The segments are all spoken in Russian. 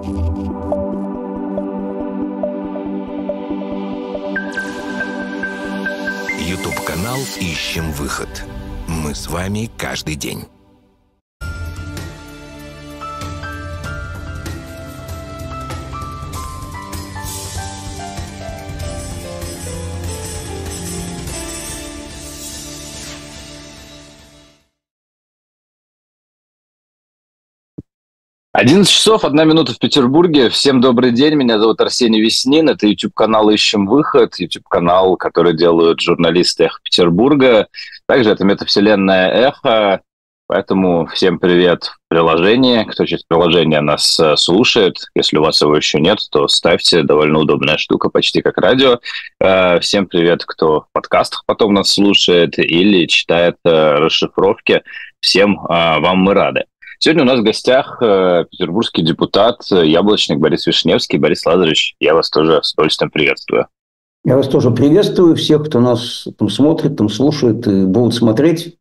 YouTube-канал «Ищем выход». Мы с вами каждый день. Одиннадцать часов, 1 минута в Петербурге. Всем добрый день, меня зовут Арсений Веснин. Это YouTube-канал «Ищем выход», YouTube-канал, который делают журналисты «Эхо Петербурга». Также это метавселенная «Эхо», поэтому всем привет в приложении. Кто через приложение нас слушает, если у вас его еще нет, то ставьте, довольно удобная штука, почти как радио. Всем привет, кто в подкастах потом нас слушает или читает расшифровки. Всем вам мы рады. Сегодня у нас в гостях петербургский депутат, яблочник Борис Вишневский. Борис Лазаревич, я вас тоже с удовольствием приветствую. Я вас тоже приветствую, всех, кто нас там смотрит, там слушает и будут смотреть.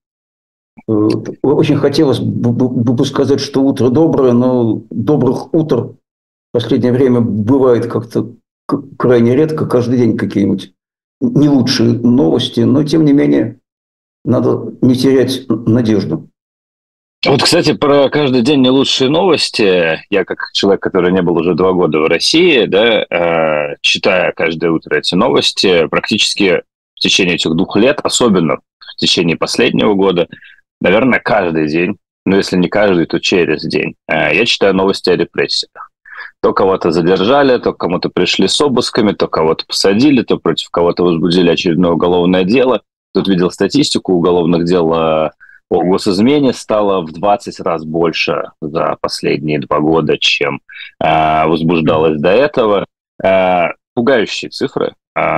Очень хотелось бы сказать, что утро доброе, но добрых утр в последнее время бывает как-то крайне редко, каждый день какие-нибудь не лучшие новости, но тем не менее надо не терять надежду. Вот, кстати, про каждый день не лучшие новости. Я, как человек, который не был уже 2 года в России, да, читая каждое утро эти новости, практически в течение этих 2 лет, особенно в течение последнего года, наверное, каждый день, ну, если не каждый, то через день, я читаю новости о репрессиях. То кого-то задержали, то кому-то пришли с обысками, то кого-то посадили, то против кого-то возбудили очередное уголовное дело. Тут видел статистику уголовных дел по госизмене стало в 20 раз больше за последние 2 года, чем возбуждалось до этого. Пугающие цифры.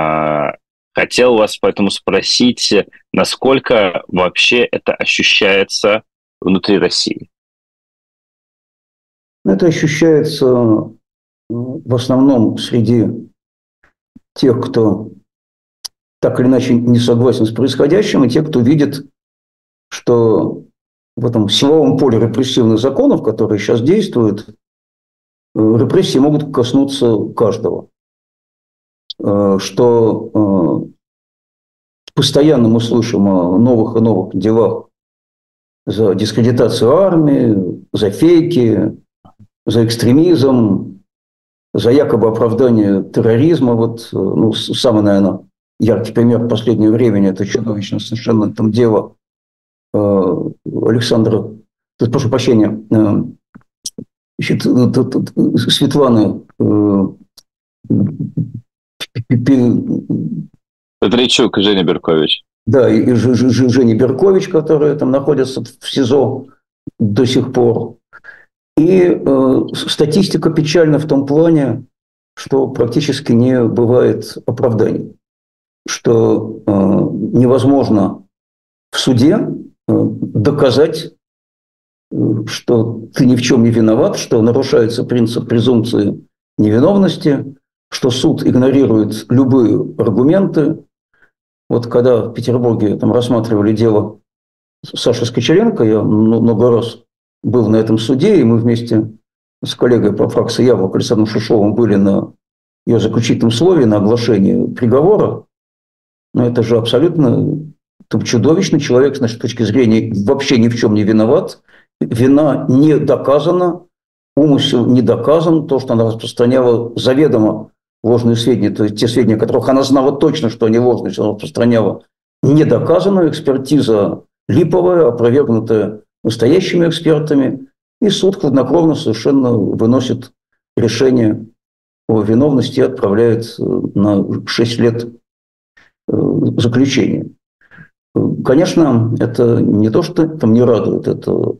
Хотел вас поэтому спросить, насколько вообще это ощущается внутри России? Это ощущается в основном среди тех, кто так или иначе не согласен с происходящим, и тех, кто видит, что в этом силовом поле репрессивных законов, которые сейчас действуют, репрессии могут коснуться каждого. Что постоянно мы слышим о новых и новых делах за дискредитацию армии, за фейки, за экстремизм, за якобы оправдание терроризма. Вот, ну, самый, наверное, яркий пример в последнее время – это чудовищно совершенно там дело Александра, прошу прощения, значит, Светланы Петричук и Женя Беркович. Да, и Женя Беркович, которые там находятся в СИЗО до сих пор. И статистика печальна в том плане, что практически не бывает оправданий, что невозможно в суде доказать, что ты ни в чем не виноват, что нарушается принцип презумпции невиновности, что суд игнорирует любые аргументы. Вот когда в Петербурге там рассматривали дело Саши Скочеленко, я много раз был на этом суде, и мы вместе с коллегой по фракции «Яблоко» Александром Шишовым были на ее заключительном слове, на оглашении приговора. Но это же абсолютно чудовищный человек, с нашей точки зрения, вообще ни в чем не виноват. Вина не доказана, умысел не доказан. То, что она распространяла заведомо ложные сведения, то есть те сведения, о которых она знала точно, что они ложные, что она распространяла, не доказано. Экспертиза липовая, опровергнутая настоящими экспертами. И суд хладнокровно совершенно выносит решение о виновности и отправляет на 6 лет заключения. Конечно, это не то, что там не радует, это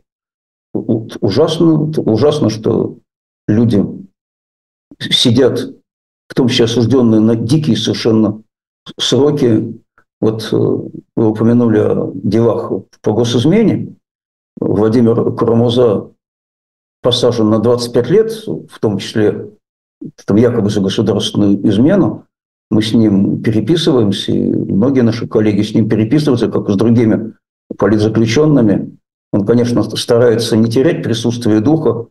ужасно, что люди сидят, в том числе осужденные на дикие совершенно сроки. Вот вы упомянули о делах по госизмене. Владимир Карамурза посажен на 25 лет, в том числе там, якобы за государственную измену. Мы с ним переписываемся, и многие наши коллеги с ним переписываются, как и с другими политзаключенными. Он, конечно, старается не терять присутствие духа,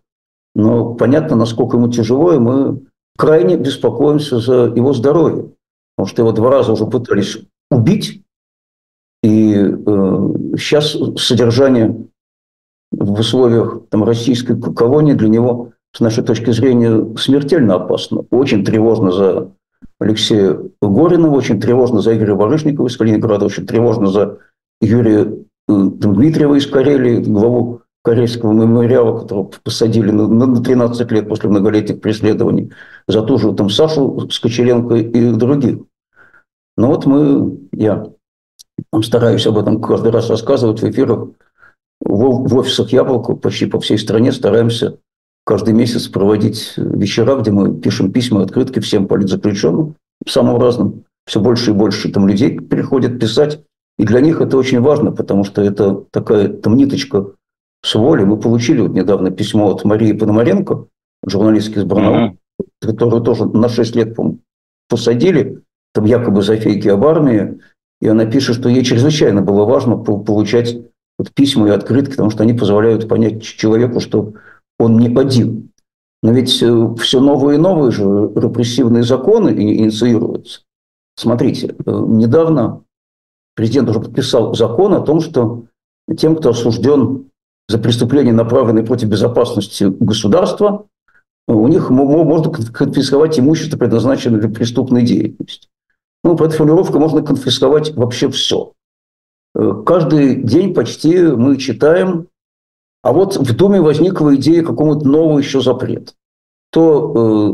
но понятно, насколько ему тяжело, и мы крайне беспокоимся за его здоровье, потому что его 2 раза уже пытались убить, и сейчас содержание в условиях там, российской колонии для него, с нашей точки зрения, смертельно опасно. Очень тревожно за Алексея Горинова, очень тревожно за Игоря Барышникова из Калининграда, очень тревожно за Юрия Дмитриева из Карелии, главу Карельского мемориала, которого посадили на 13 лет после многолетних преследований, за ту же там, Сашу Скочеленко и других. Но вот я стараюсь об этом каждый раз рассказывать в эфирах. В офисах «Яблоко» почти по всей стране стараемся каждый месяц проводить вечера, где мы пишем письма, открытки всем политзаключенным, самым разным. Все больше и больше там людей приходят писать. И для них это очень важно, потому что это такая там ниточка с воли. Мы получили вот недавно письмо от Марии Пономаренко, журналистки из Барнаула, которую тоже на 6 лет, по-моему, посадили, там якобы за фейки об армии. И она пишет, что ей чрезвычайно было важно получать вот письма и открытки, потому что они позволяют понять человеку, что он не один. Но ведь все новые и новые же репрессивные законы инициируются. Смотрите, недавно президент уже подписал закон о том, что тем, кто осужден за преступления, направленные против безопасности государства, у них можно конфисковать имущество, предназначенное для преступной деятельности. Ну, по этой формулировке можно конфисковать вообще все. Каждый день почти мы читаем, а вот в Думе возникла идея какого-то нового еще запрета. То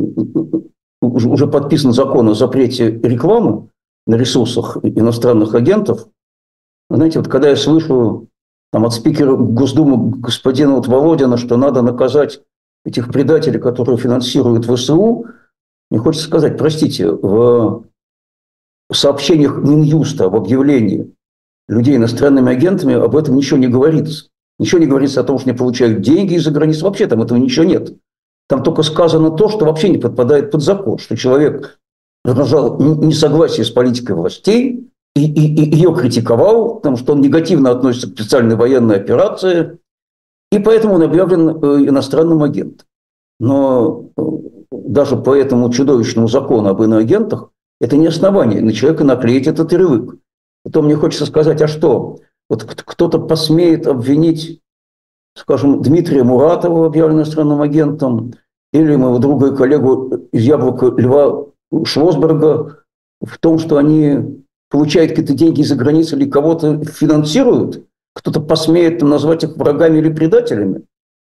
уже подписан закон о запрете рекламы на ресурсах иностранных агентов. Знаете, вот когда я слышу там, от спикера Госдумы господина вот Володина, что надо наказать этих предателей, которые финансируют ВСУ, мне хочется сказать, простите, в сообщениях Минюста об объявлении людей иностранными агентами об этом ничего не говорится. Ничего не говорится о том, что они получают деньги из-за границы. Вообще там этого ничего нет. Там только сказано то, что вообще не подпадает под закон, что человек выражал несогласие с политикой властей и ее критиковал, потому что он негативно относится к специальной военной операции, и поэтому он объявлен иностранным агентом. Но даже по этому чудовищному закону об иноагентах это не основание на человека наклеить этот ярлык. Потом мне хочется сказать, а что? Вот кто-то посмеет обвинить, скажем, Дмитрия Муратова, объявленного иностранным агентом, или моего друга и коллегу из «Яблока» Льва Шлосберга в том, что они получают какие-то деньги из-за границы или кого-то финансируют, кто-то посмеет там, назвать их врагами или предателями.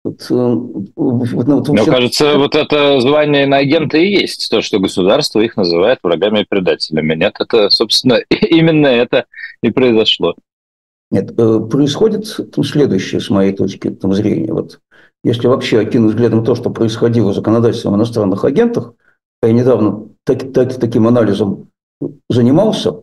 Мне кажется, вот это звание иноагента и есть то, что государство их называет врагами и предателями. Нет, это, собственно, именно это и произошло. Нет, происходит следующее, с моей точки зрения. Вот, если вообще окинуть взглядом то, что происходило с законодательством о иностранных агентах, я недавно таким анализом занимался,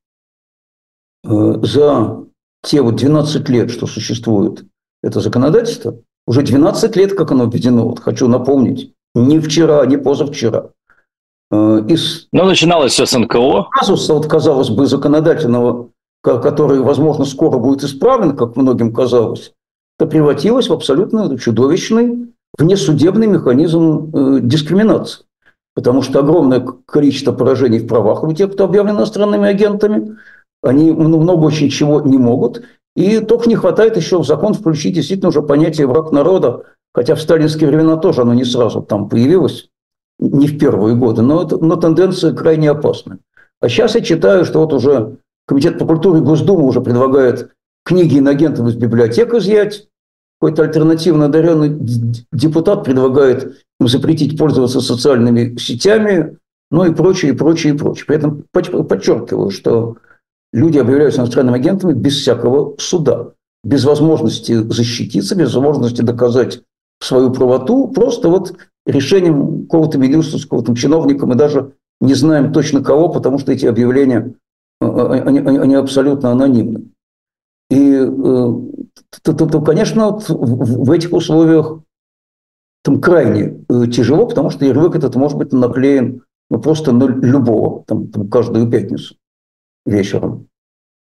за те вот 12 лет, что существует это законодательство, уже 12 лет, как оно введено, вот хочу напомнить, не вчера, не позавчера. Начиналось все с НКО. Казуса, вот, казалось бы, законодательного, который, возможно, скоро будет исправлен, как многим казалось, это превратилось в абсолютно чудовищный внесудебный механизм дискриминации. Потому что огромное количество поражений в правах у тех, кто объявлен иностранными агентами, они много очень чего не могут. И только не хватает еще в закон включить действительно уже понятие «враг народа», хотя в сталинские времена тоже оно не сразу там появилось, не в первые годы, но тенденция крайне опасная. А сейчас я читаю, что вот уже Комитет по культуре Госдумы уже предлагает книги иноагентов из библиотек изъять, какой-то альтернативно одаренный депутат предлагает им запретить пользоваться социальными сетями, ну и прочее, и прочее, и прочее. При этом подчеркиваю, что люди объявляются иностранными агентами без всякого суда, без возможности защититься, без возможности доказать свою правоту, просто вот решением какого-то министерского чиновника, мы даже не знаем точно кого, потому что эти объявления, они абсолютно анонимны. И, конечно, вот в этих условиях там крайне тяжело, потому что ярлык этот может быть наклеен просто на любого, там, каждую пятницу вечером.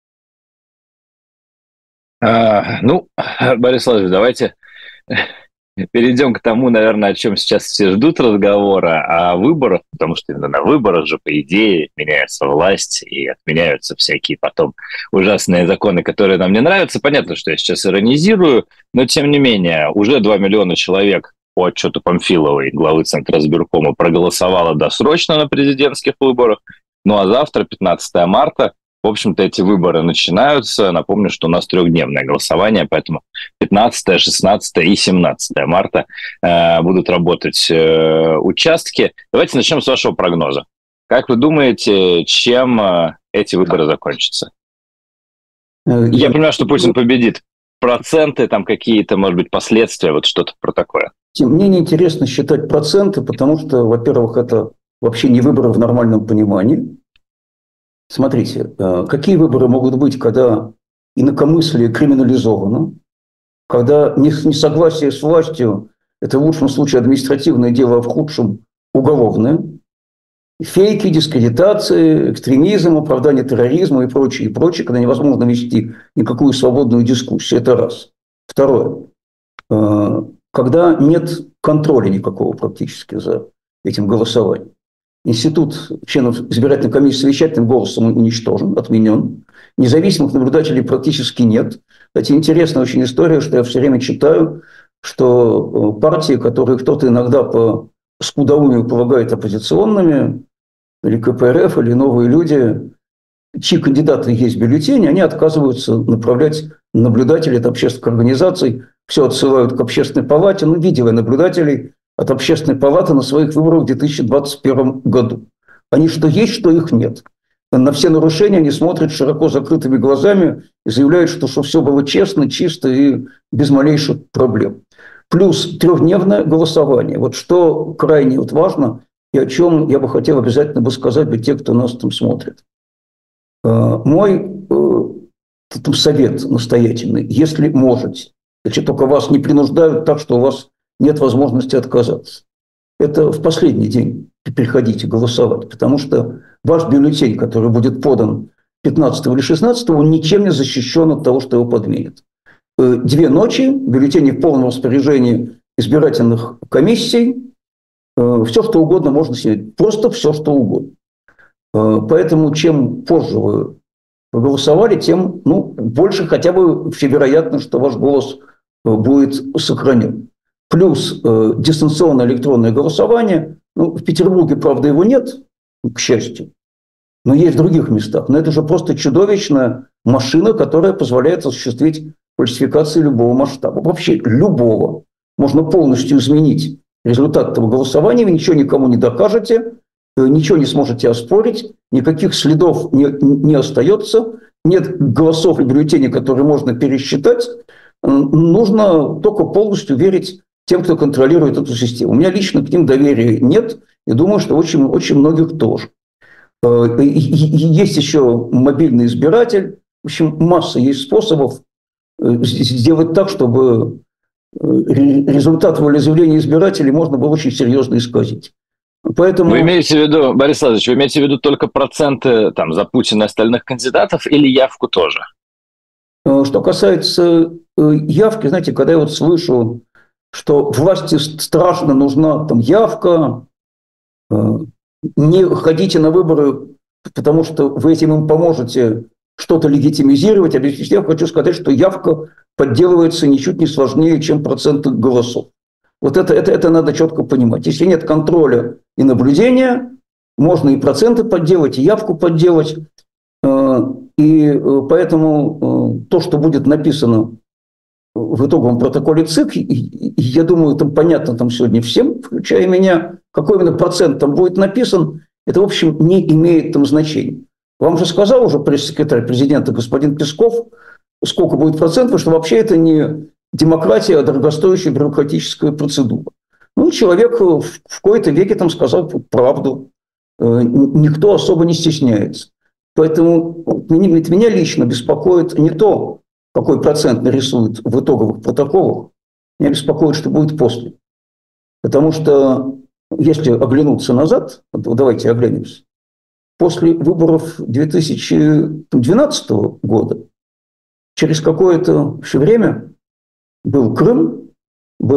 Борис Владимирович, давайте перейдем к тому, наверное, о чем сейчас все ждут разговора, о выборах, потому что именно на выборах же, по идее, меняется власть и отменяются всякие потом ужасные законы, которые нам не нравятся. Понятно, что я сейчас иронизирую, но тем не менее, уже 2 миллиона человек по отчету Памфиловой, главы Центризбиркома, проголосовало досрочно на президентских выборах. Ну а завтра, 15 марта, в общем-то, эти выборы начинаются. Напомню, что у нас трехдневное голосование, поэтому 15, 16 и 17 марта будут работать участки. Давайте начнем с вашего прогноза. Как вы думаете, чем эти выборы закончатся? Я понимаю, что Путин победит. Проценты, там какие-то, может быть, последствия, вот что-то про такое. Мне неинтересно считать проценты, потому что, во-первых, это вообще не выборы в нормальном понимании. Смотрите, какие выборы могут быть, когда инакомыслие криминализовано, когда несогласие с властью – это в лучшем случае административное дело, а в худшем – уголовное. Фейки, дискредитации, экстремизм, оправдание терроризма и прочее, когда невозможно вести никакую свободную дискуссию. Это раз. Второе. Когда нет контроля никакого практически за этим голосованием. Институт членов избирательной комиссии совещательным голосом уничтожен, отменен. Независимых наблюдателей практически нет. Кстати, интересная очень история, что я все время читаю, что партии, которые кто-то иногда по скудоумию полагает оппозиционными, или КПРФ, или новые люди, чьи кандидаты есть в бюллетене, они отказываются направлять наблюдателей от общественных организаций, все отсылают к общественной палате. Ну, видел я наблюдателей от общественной палаты на своих выборах в 2021 году. Они что есть, что их нет. На все нарушения они смотрят широко закрытыми глазами и заявляют, что все было честно, чисто и без малейших проблем. Плюс трехдневное голосование. Вот что крайне важно и о чем я бы хотел обязательно бы сказать те, кто нас там смотрит. Мой совет настоятельный, если можете, значит, только вас не принуждают так, что у вас нет возможности отказаться. Это в последний день приходите голосовать, потому что ваш бюллетень, который будет подан 15 или 16, он ничем не защищен от того, что его подменят. 2 ночи, бюллетени в полном распоряжении избирательных комиссий, все, что угодно можно снять, просто все, что угодно. Поэтому чем позже вы проголосовали, тем больше хотя бы вероятно, что ваш голос будет сохранен. Плюс дистанционное электронное голосование. В Петербурге, правда, его нет, к счастью, но есть в других местах. Но это же просто чудовищная машина, которая позволяет осуществить фальсификации любого масштаба. Вообще любого. Можно полностью изменить результат этого голосования, вы ничего никому не докажете, ничего не сможете оспорить, никаких следов не остается, нет голосов и бюллетеней, которые можно пересчитать. Нужно только полностью верить тем, кто контролирует эту систему. У меня лично к ним доверия нет, и думаю, что очень, очень многих тоже. Есть еще мобильный избиратель. В общем, масса есть способов сделать так, чтобы результат волеизъявления избирателей можно было очень серьезно исказить. Поэтому... Вы имеете в виду, Борис Владимирович, вы имеете в виду только проценты за Путина и остальных кандидатов или явку тоже? Что касается явки, знаете, когда я слышу, что власти страшно нужна явка, не ходите на выборы, потому что вы этим им поможете что-то легитимизировать, объяснить, я хочу сказать, что явка подделывается ничуть не сложнее, чем проценты голосов. Вот это надо четко понимать. Если нет контроля и наблюдения, можно и проценты подделать, и явку подделать. И поэтому то, что будет написано в итоговом протоколе ЦИК, я думаю, там понятно сегодня всем, включая меня, какой именно процент там будет написан, это, в общем, не имеет значения. Вам же сказал уже пресс-секретарь президента господин Песков, сколько будет процентов, что вообще это не демократия, а дорогостоящая бюрократическая процедура. Человек в какой-то веке сказал правду. Никто особо не стесняется. Поэтому меня лично беспокоит не то, какой процент нарисуют в итоговых протоколах, меня беспокоит, что будет после. Потому что, если оглянуться назад, давайте оглянемся, после выборов 2012 года, через какое-то время был Крым, был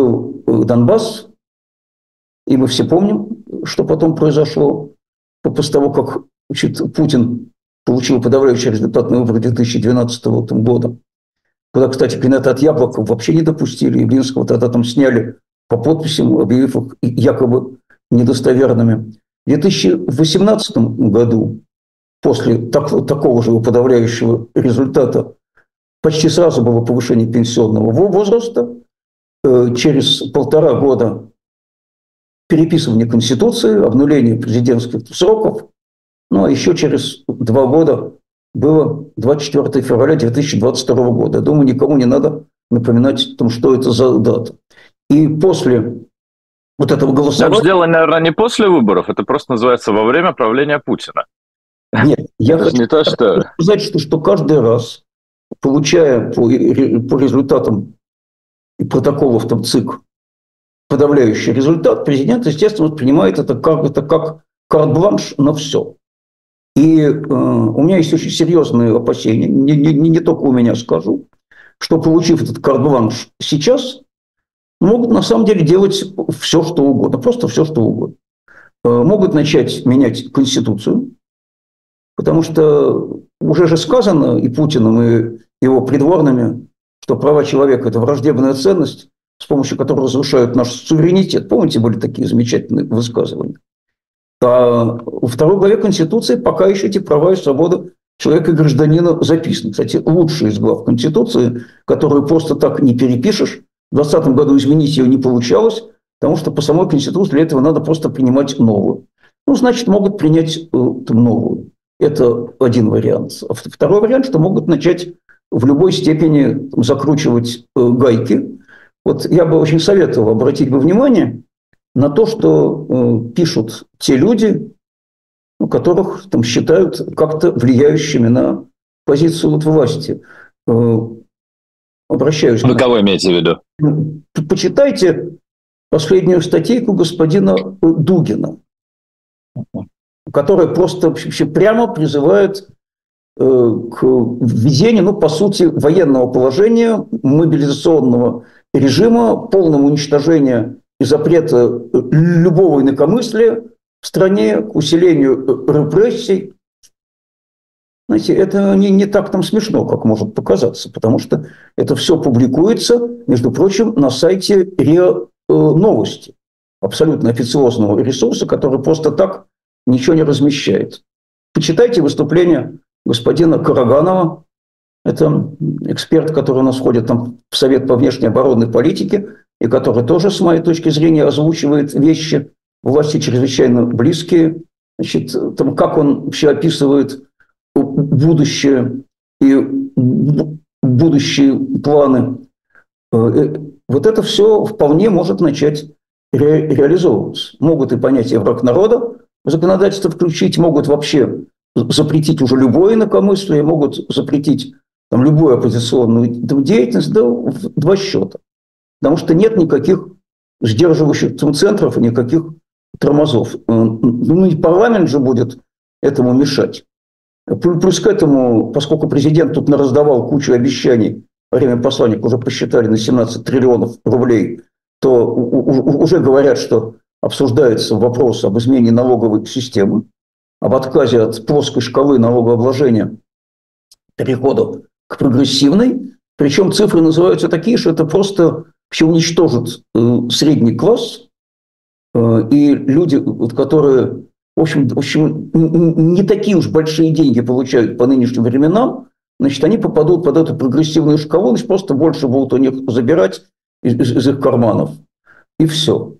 Донбасс, и мы все помним, что потом произошло после того, как, значит, Путин получил подавляющий результат на выборах 2012 года, куда, кстати, кандидата от Яблока вообще не допустили, и Явлинского тогда там сняли по подписям, объявив их якобы недостоверными. В 2018 году, после такого же подавляющего результата, почти сразу было повышение пенсионного возраста, через 1,5 года переписывание Конституции, обнуление президентских сроков, ну а еще через 2 года было 24 февраля 2022 года. Я думаю, никому не надо напоминать о том, что это за дата. И после вот этого голосования... Там сделано, наверное, не после выборов, это просто называется во время правления Путина. Нет, я хочу не то, что... сказать, что каждый раз, получая по результатам и протоколов там ЦИК подавляющий результат, президент, естественно, воспринимает это как карт-бланш на все. И у меня есть очень серьезные опасения, не только у меня скажу, что, получив этот карт-бланш сейчас, могут на самом деле делать все, что угодно, просто все, что угодно. Могут начать менять Конституцию, потому что уже же сказано и Путиным, и его придворными, что права человека – это враждебная ценность, с помощью которой разрушают наш суверенитет. Помните, были такие замечательные высказывания? А во 2 главе Конституции пока еще эти права и свободы человека и гражданина записаны. Кстати, лучшая из глав Конституции, которую просто так не перепишешь. В 2020 году изменить ее не получалось, потому что по самой Конституции для этого надо просто принимать новую. Ну, значит, могут принять новую. Это один вариант. А второй вариант, что могут начать в любой степени закручивать гайки. Вот я бы очень советовал обратить бы внимание на то, что пишут те люди, которых там считают как-то влияющими на позицию вот власти. Обращаюсь. Вы кого имеете в виду? Почитайте последнюю статейку господина Дугина, которая просто вообще прямо призывает к введению, по сути, военного положения, мобилизационного режима, полного уничтожения и запрета любого инакомыслия в стране, к усилению репрессий. Знаете, это не так там смешно, как может показаться, потому что это все публикуется, между прочим, на сайте РИА Новости, абсолютно официозного ресурса, который просто так ничего не размещает. Почитайте выступление господина Караганова. Это эксперт, который у нас входит там в Совет по внешней оборонной политике, и который тоже, с моей точки зрения, озвучивает вещи власти чрезвычайно близкие. Значит, там, как он вообще описывает будущее и будущие планы. Вот это все вполне может начать реализовываться. Могут и понятие «враг народа» в законодательство включить, могут вообще запретить уже любое инакомыслие, могут запретить там любую оппозиционную деятельность, да, в 2 счета. Потому что нет никаких сдерживающих центров и никаких тормозов. Ну и парламент же будет этому мешать. Плюс к этому, поскольку президент тут нараздавал кучу обещаний, во время посланника уже посчитали на 17 триллионов рублей, то уже говорят, что обсуждается вопрос об изменении налоговой системы, об отказе от плоской шкалы налогообложения, перехода к прогрессивной. Причем цифры называются такие, что это просто вообще уничтожит средний класс. И люди, которые, в общем, не такие уж большие деньги получают по нынешним временам, значит, они попадут под эту прогрессивную шкалу, значит, просто больше будут у них забирать из их карманов. И все.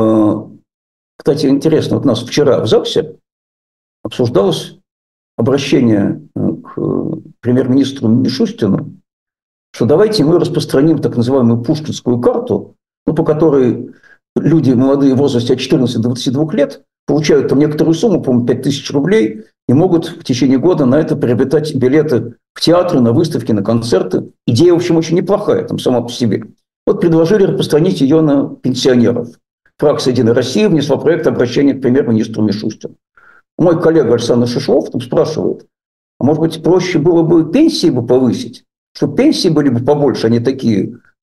Кстати, интересно, вот у нас вчера в ЗАГСе обсуждалось обращение к премьер-министру Мишустину, что давайте мы распространим так называемую пушкинскую карту, по которой люди молодые в возрасте от 14 до 22 лет получают там некоторую сумму, по-моему, 5000 рублей, и могут в течение года на это приобретать билеты в театры, на выставки, на концерты. Идея, в общем, очень неплохая там сама по себе. Вот предложили распространить ее на пенсионеров. Фракция «Единая Россия» внесла проект обращения к премьер-министру Мишустину. Мой коллега Александр Шишлов там спрашивает, а может быть, проще было бы пенсии бы повысить, чтобы пенсии были бы побольше, а не такие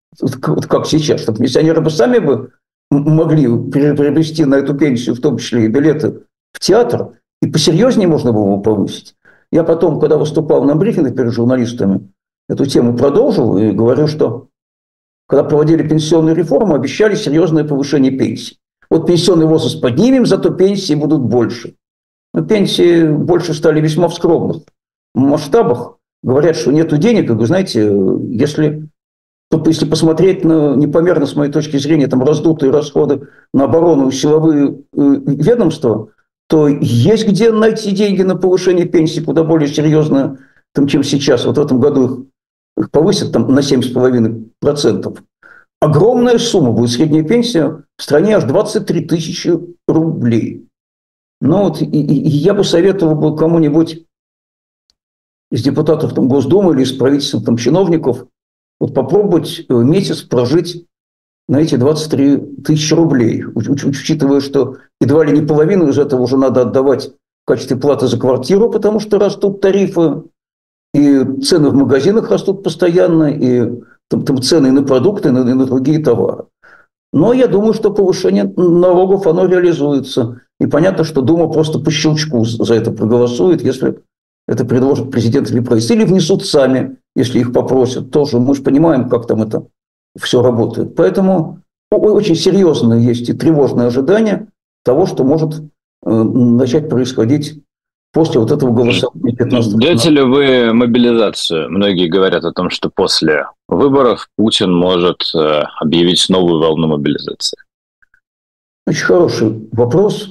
вот как сейчас, чтобы пенсионеры бы сами бы могли приобрести на эту пенсию, в том числе и билеты в театр, и посерьезнее можно было его повысить. Я потом, когда выступал на брифингах перед журналистами, эту тему продолжил и говорю, что когда проводили пенсионную реформу, обещали серьезное повышение пенсий. Вот пенсионный возраст поднимем, зато пенсии будут больше. Но пенсии больше стали весьма в скромных масштабах. Говорят, что нет денег, и вы знаете, если посмотреть на непомерно, с моей точки зрения, там раздутые расходы на оборону и силовые ведомства, то есть где найти деньги на повышение пенсии куда более серьезно, чем сейчас. Вот в этом году их повысят там, на 7,5%. Огромная сумма будет. Средняя пенсия в стране аж 23 тысячи рублей. Ну вот, и я бы советовал бы кому-нибудь из депутатов там, Госдумы или из правительства там, чиновников вот попробовать месяц прожить на эти 23 тысячи рублей, учитывая, что едва ли не половину из этого уже надо отдавать в качестве платы за квартиру, потому что растут тарифы, и цены в магазинах растут постоянно, и там цены на продукты, и на другие товары. Но я думаю, что повышение налогов, оно реализуется. И понятно, что Дума просто по щелчку за это проголосует, если это предложит президент или правительство. Или внесут сами, если их попросят. Тоже мы же понимаем, как там это все работает. Поэтому очень серьезное есть и тревожное ожидание того, что может начать происходить после вот этого голосования 15 Ждете ли вы мобилизацию? Многие говорят о том, что после выборов Путин может объявить новую волну мобилизации. Очень хороший вопрос.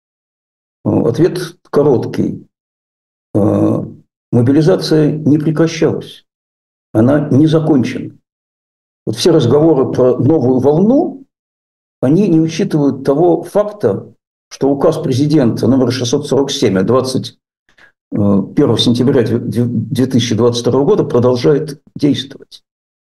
Ответ короткий. Мобилизация не прекращалась. Она не закончена. Вот все разговоры про новую волну, они не учитывают того факта, что указ президента номер 647 от 21 сентября 2022 года продолжает действовать.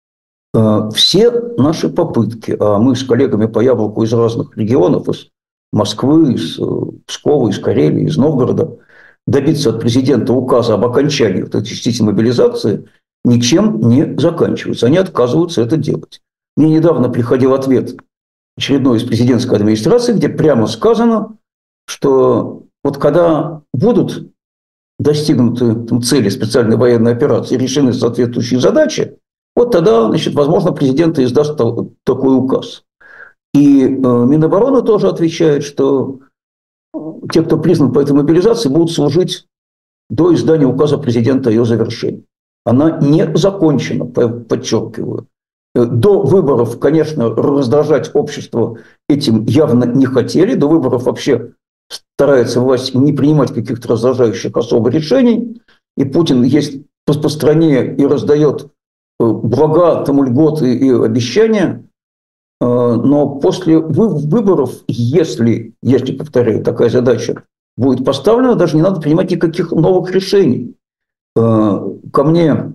Все наши попытки, а мы с коллегами по Яблоку из разных регионов, из Москвы, из Пскова, из Карелии, из Новгорода, добиться от президента указа об окончании вот этой частичной мобилизации, ничем не заканчиваются. Они отказываются это делать. Мне недавно приходил ответ очередной из президентской администрации, где прямо сказано, что вот когда будут достигнуты цели специальной военной операции, решены соответствующие задачи, вот тогда, значит, возможно, президент издаст такой указ. И Минобороны тоже отвечает, что те, кто признан по этой мобилизации, будут служить до издания указа президента о ее завершении. Она не закончена, подчеркиваю. До выборов, конечно, раздражать общество этим явно не хотели. До выборов вообще старается власть не принимать каких-то раздражающих особо решений. И Путин есть по стране и раздает блага, там, льготы и обещания. Но после выборов, если, повторяю, такая задача будет поставлена, даже не надо принимать никаких новых решений. Ко мне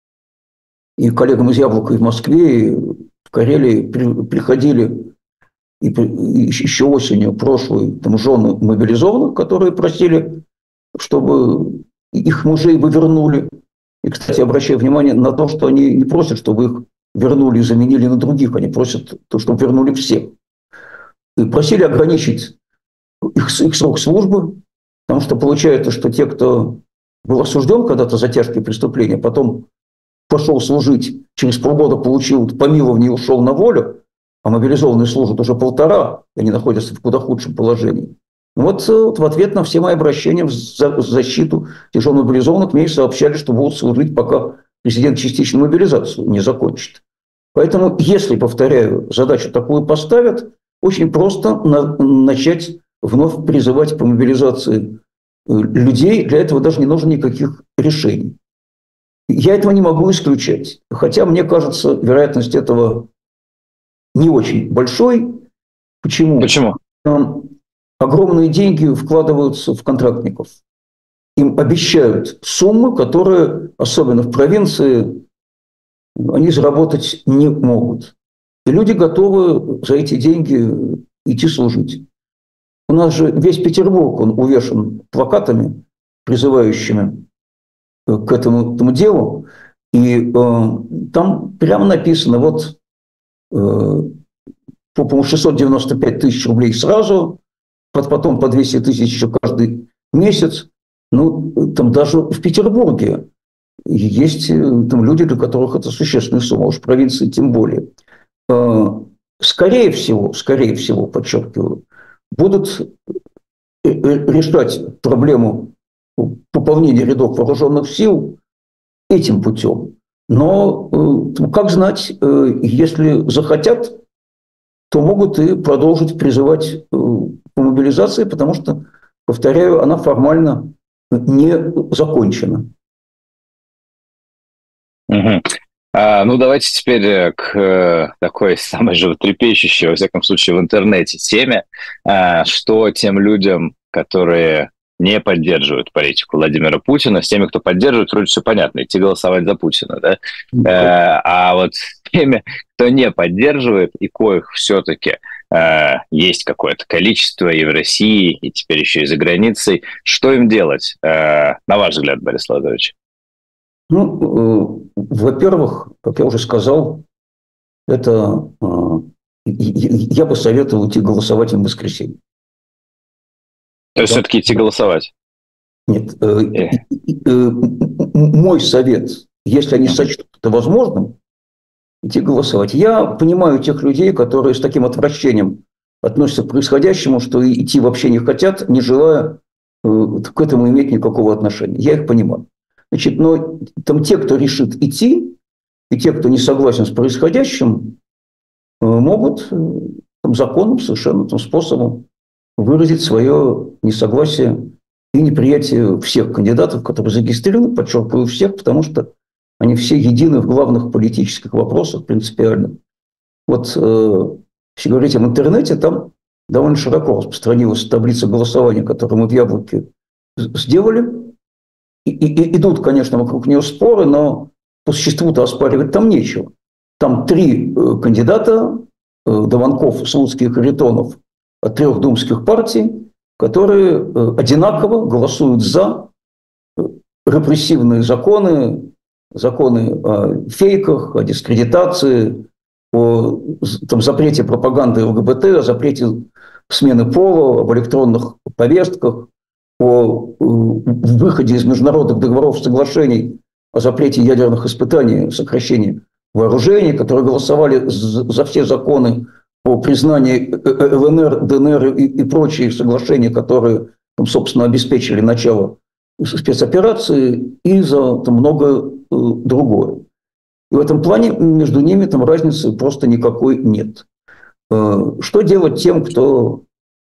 и коллегам из Яблока и в Москве, и в Карелии приходили и еще осенью прошлой там, жены мобилизованных, которые просили, чтобы их мужей бы вернули. И, кстати, обращаю внимание на то, что они не просят, чтобы их вернули и заменили на других, они просят, чтобы вернули всех. И просили ограничить их срок службы, потому что получается, что те, кто был осужден когда-то за тяжкие преступления, потом пошел служить, через полгода получил помилование и ушел на волю, а мобилизованные служат уже 1,5, и они находятся в куда худшем положении. Вот в ответ на все мои обращения в защиту тяжело мобилизованных мне сообщали, что будут служить, пока президент частичную мобилизацию не закончит. Поэтому, если, повторяю, задачу такую поставят, очень просто начать вновь призывать по мобилизации людей. Для этого даже не нужно никаких решений. Я этого не могу исключать. Хотя, мне кажется, вероятность этого не очень большой. Почему? Почему? Огромные деньги вкладываются в контрактников. Им обещают суммы, которые, особенно в провинции, они заработать не могут. И люди готовы за эти деньги идти служить. У нас же весь Петербург, он увешан плакатами, призывающими к этому делу. И там прямо написано, вот по-моему, 695 тысяч рублей сразу, потом по 200 тысяч еще каждый месяц. Ну, там даже в Петербурге есть там люди, для которых это существенная сумма, уж в провинции тем более. Скорее всего, подчеркиваю, будут решать проблему пополнения рядов вооруженных сил этим путем. Но, как знать, если захотят, то могут и продолжить призывать по мобилизации, потому что, повторяю, она формально не закончена. Угу. Ну, давайте теперь к такой самой животрепещущей, во всяком случае, в интернете теме. Что тем людям, которые не поддерживают политику Владимира Путина, с теми, кто поддерживает, вроде все понятно, идти голосовать за Путина, да? А вот с теми, кто не поддерживает, и коих все-таки есть какое-то количество и в России, и теперь еще и за границей, что им делать, на ваш взгляд, Борис Владимирович? Ну, во-первых, как я уже сказал, это я бы советовал идти голосовать в воскресенье. То есть все-таки идти голосовать? Нет. Мой совет, если они сочтут это возможным, идти голосовать. Я понимаю тех людей, которые с таким отвращением относятся к происходящему, что идти вообще не хотят, не желая к этому иметь никакого отношения. Я их понимаю. Значит, но там те, кто решит идти, и те, кто не согласен с происходящим, могут законным совершенно способом выразить свое несогласие и неприятие всех кандидатов, которые зарегистрированы, подчеркиваю, всех, потому что они все едины в главных политических вопросах принципиальных. Вот, если говорить об интернете, там довольно широко распространилась таблица голосования, которую мы в «Яблоке» сделали. И идут, конечно, вокруг нее споры, но по существу-то оспаривать там нечего. Там 3 кандидата, Дованков, Слуцкий и Харитонов, от 3 думских партий, которые одинаково голосуют за репрессивные законы о фейках, о дискредитации, о запрете пропаганды ЛГБТ, о запрете смены пола, об электронных повестках, о выходе из международных договоров, соглашений о запрете ядерных испытаний, сокращении вооружений, которые голосовали за все законы о признании ЛНР, ДНР и прочие соглашения, которые, собственно, обеспечили начало спецоперации, и за многое другое. И в этом плане между ними разницы просто никакой нет. Что делать тем, кто,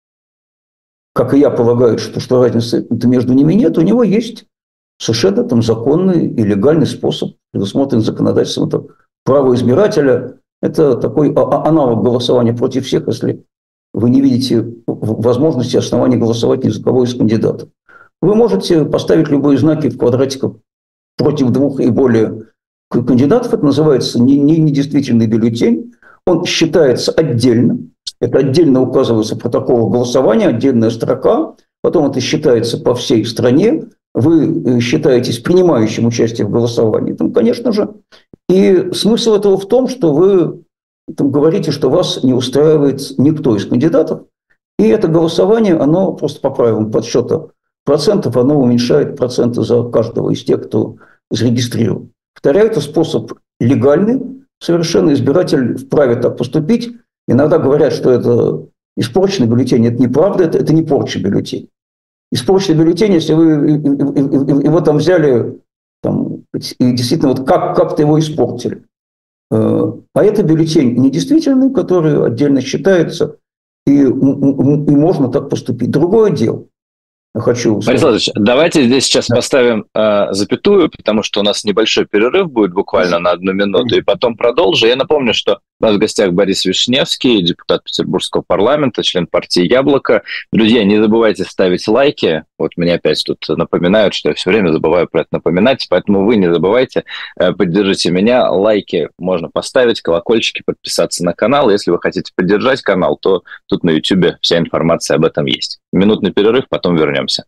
как и я полагаю, что разницы между ними нет, у него есть совершенно законный и легальный способ, предусмотренный законодательством. Это право избирателя. Это такой аналог голосования против всех, если вы не видите возможности оснований голосовать ни за кого из кандидатов. Вы можете поставить любые знаки в квадратиках против 2 и более кандидатов. Это называется недействительный бюллетень. Он считается отдельно. Это отдельно указывается в протоколах голосования, отдельная строка. Потом это считается по всей стране. Вы считаетесь принимающим участие в голосовании. Конечно же. И смысл этого в том, что вы говорите, что вас не устраивает никто из кандидатов. И это голосование, оно просто по правилам подсчета процентов, оно уменьшает проценты за каждого из тех, кто зарегистрирован. Повторяю, это способ легальный. Совершенно избиратель вправе так поступить. Иногда говорят, что это испорченный бюллетень. Это неправда, это не порча бюллетень. Испорченный бюллетень, если вы его там взяли, и действительно, как-то его испортили. А это бюллетень недействительный, который отдельно считается, и можно так поступить. Другое дело. Борис Владимирович, давайте здесь сейчас поставим запятую, потому что у нас небольшой перерыв будет буквально на 1 минуту, и потом продолжим. Я напомню, что у нас в гостях Борис Вишневский, депутат Петербургского парламента, член партии «Яблоко». Друзья, не забывайте ставить лайки. Вот мне опять тут напоминают, что я все время забываю про это напоминать, поэтому вы не забывайте, поддержите меня. Лайки можно поставить, колокольчики, подписаться на канал. Если вы хотите поддержать канал, то тут на YouTube вся информация об этом есть. Минутный перерыв, потом вернемся.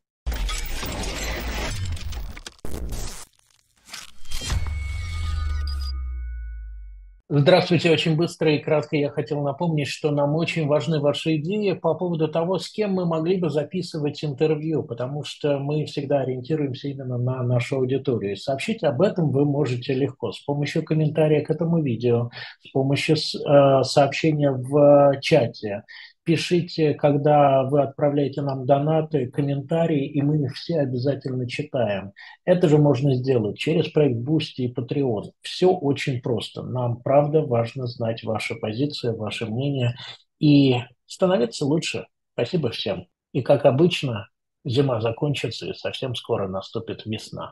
Здравствуйте. Очень быстро и кратко я хотел напомнить, что нам очень важны ваши идеи по поводу того, с кем мы могли бы записывать интервью, потому что мы всегда ориентируемся именно на нашу аудиторию. И сообщить об этом вы можете легко с помощью комментария к этому видео, с помощью сообщения в чате. Пишите, когда вы отправляете нам донаты, комментарии, и мы их все обязательно читаем. Это же можно сделать через проект Boosty и Patreon. Все очень просто. Нам, правда, важно знать ваши позиции, ваше мнение и становиться лучше. Спасибо всем. И, как обычно, зима закончится, и совсем скоро наступит весна.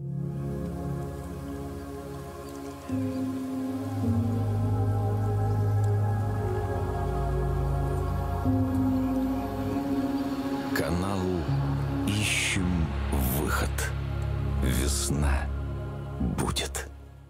Канал «Ищем выход». Весна будет.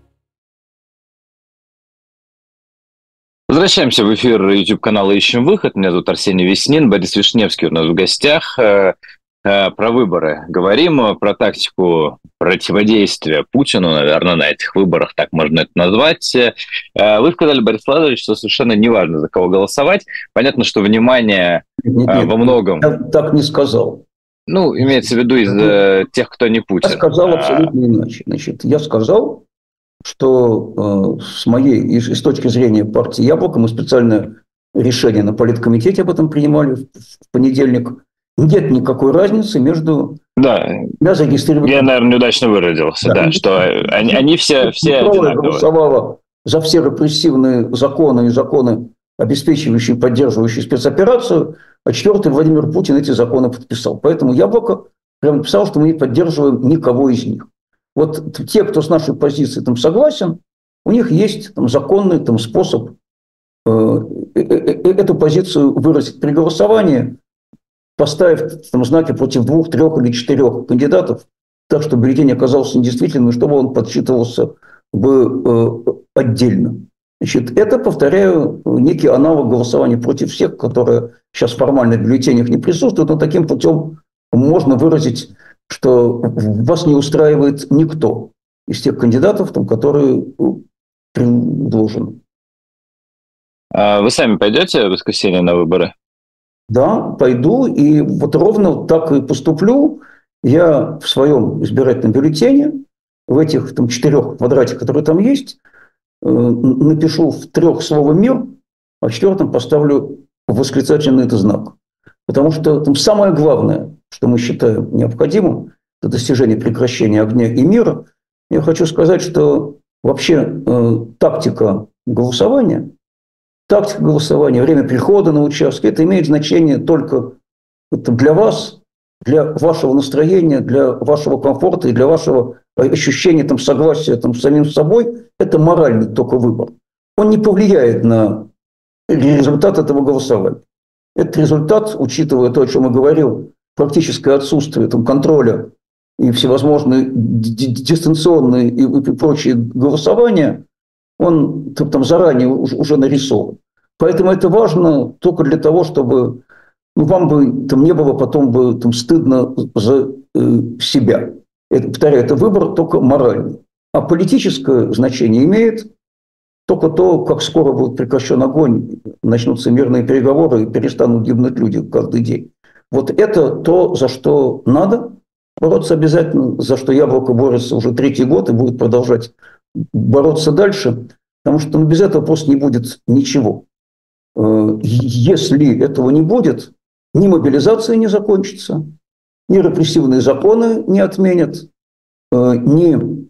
Возвращаемся в эфир YouTube-канала «Ищем выход». Меня зовут Арсений Веснин, Борис Вишневский у нас в гостях. Про выборы говорим, про тактику противодействия Путину, наверное, на этих выборах, так можно это назвать. Вы сказали, Борис Владимирович, что совершенно неважно, за кого голосовать. Понятно, что внимание во многом... Я так не сказал. Ну, имеется в виду из тех, кто не Путин. Я сказал абсолютно иначе. Значит, я сказал, что с точки зрения партии «Яблоко» мы специальное решение на политкомитете об этом принимали в понедельник. Нет никакой разницы между... Да, я, наверное, неудачно выразился, да, что они все одинаковые. Голосовала за все репрессивные законы и законы, обеспечивающие, поддерживающие спецоперацию, а четвертый Владимир Путин эти законы подписал. Поэтому «Яблоко» прямо написал, что мы не поддерживаем никого из них. Вот те, кто с нашей позицией там согласен, у них есть там законный там способ эту позицию выразить при голосовании, поставив там знаки против 2, 3 или 4 кандидатов, так, чтобы бюллетень оказался недействительным, и чтобы он подсчитывался бы отдельно. Значит, это, повторяю, некий аналог голосования против всех, которые сейчас формально в бюллетенях не присутствуют, но таким путем можно выразить, что вас не устраивает никто из тех кандидатов, там, которые предложены. А вы сами пойдете в воскресенье на выборы? Да, пойду, и вот ровно так и поступлю. Я в своем избирательном бюллетене, в этих там 4 квадратиках, которые там есть, напишу в 3 слово «мир», а в 4 поставлю восклицательный знак. Потому что там самое главное, что мы считаем необходимым, это достижение прекращения огня и мира. Я хочу сказать, что вообще тактика голосования, время прихода на участки, это имеет значение только для вас, для вашего настроения, для вашего комфорта и для вашего ощущения там, согласия там, с самим собой. Это моральный только выбор. Он не повлияет на результат этого голосования. Этот результат, учитывая то, о чем я говорил, практическое отсутствие там, контроля и всевозможные дистанционные и прочие голосования, он там заранее уже нарисован. Поэтому это важно только для того, чтобы вам бы там не было потом бы там, стыдно за себя. Повторяю, это выбор только моральный. А политическое значение имеет только то, как скоро будет прекращен огонь, начнутся мирные переговоры и перестанут гибнуть люди каждый день. Вот это то, за что надо бороться обязательно, за что «Яблоко» борется уже 3-й год и будет продолжать бороться дальше, потому что без этого просто не будет ничего. Если этого не будет, ни мобилизация не закончится, ни репрессивные законы не отменят, не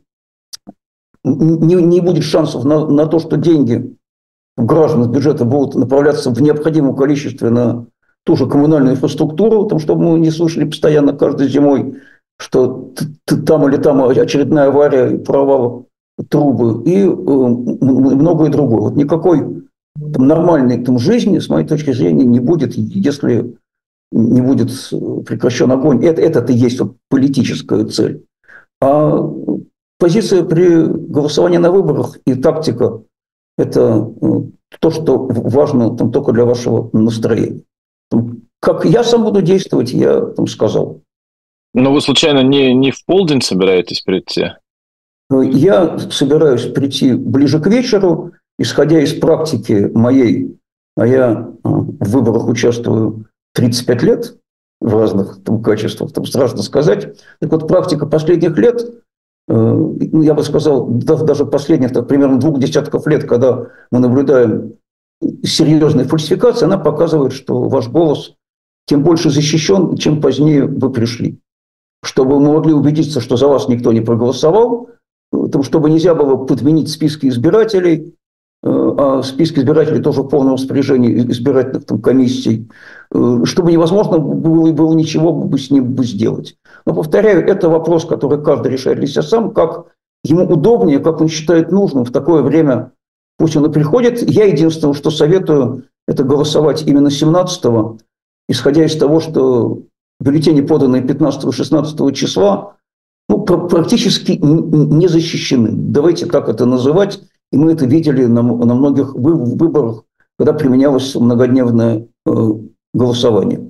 будет шансов на то, что деньги граждан из бюджета будут направляться в необходимом количестве на ту же коммунальную инфраструктуру, там, чтобы мы не слышали постоянно каждой зимой, что там или там очередная авария, провал трубы и многое другое. Вот никакой там, нормальной там, жизни, с моей точки зрения, не будет, если не будет прекращен огонь. Это и есть вот, политическая цель. А позиция при голосовании на выборах и тактика – это то, что важно там, только для вашего настроения. Как я сам буду действовать, я там сказал. Но вы случайно не в полдень собираетесь прийти? Я собираюсь прийти ближе к вечеру. исходя из практики моей, а я в выборах участвую 35 лет в разных там качествах, там страшно сказать. Так вот, практика последних лет, я бы сказал, даже последних примерно 2 десятков лет, когда мы наблюдаем серьезные фальсификации, она показывает, что ваш голос тем больше защищен, чем позднее вы пришли. Чтобы мы могли убедиться, что за вас никто не проголосовал, чтобы нельзя было подменить списки избирателей, а списки избирателей тоже в полном распоряжении избирательных там комиссий, чтобы невозможно было ничего с ним сделать. Но, повторяю, это вопрос, который каждый решает для себя сам, как ему удобнее, как он считает нужным в такое время. Пусть он и приходит. Я единственное, что советую, это голосовать именно 17-го, исходя из того, что бюллетени, поданные 15-16 числа, практически не защищены. Давайте так это называть. И мы это видели на многих выборах, когда применялось многодневное голосование.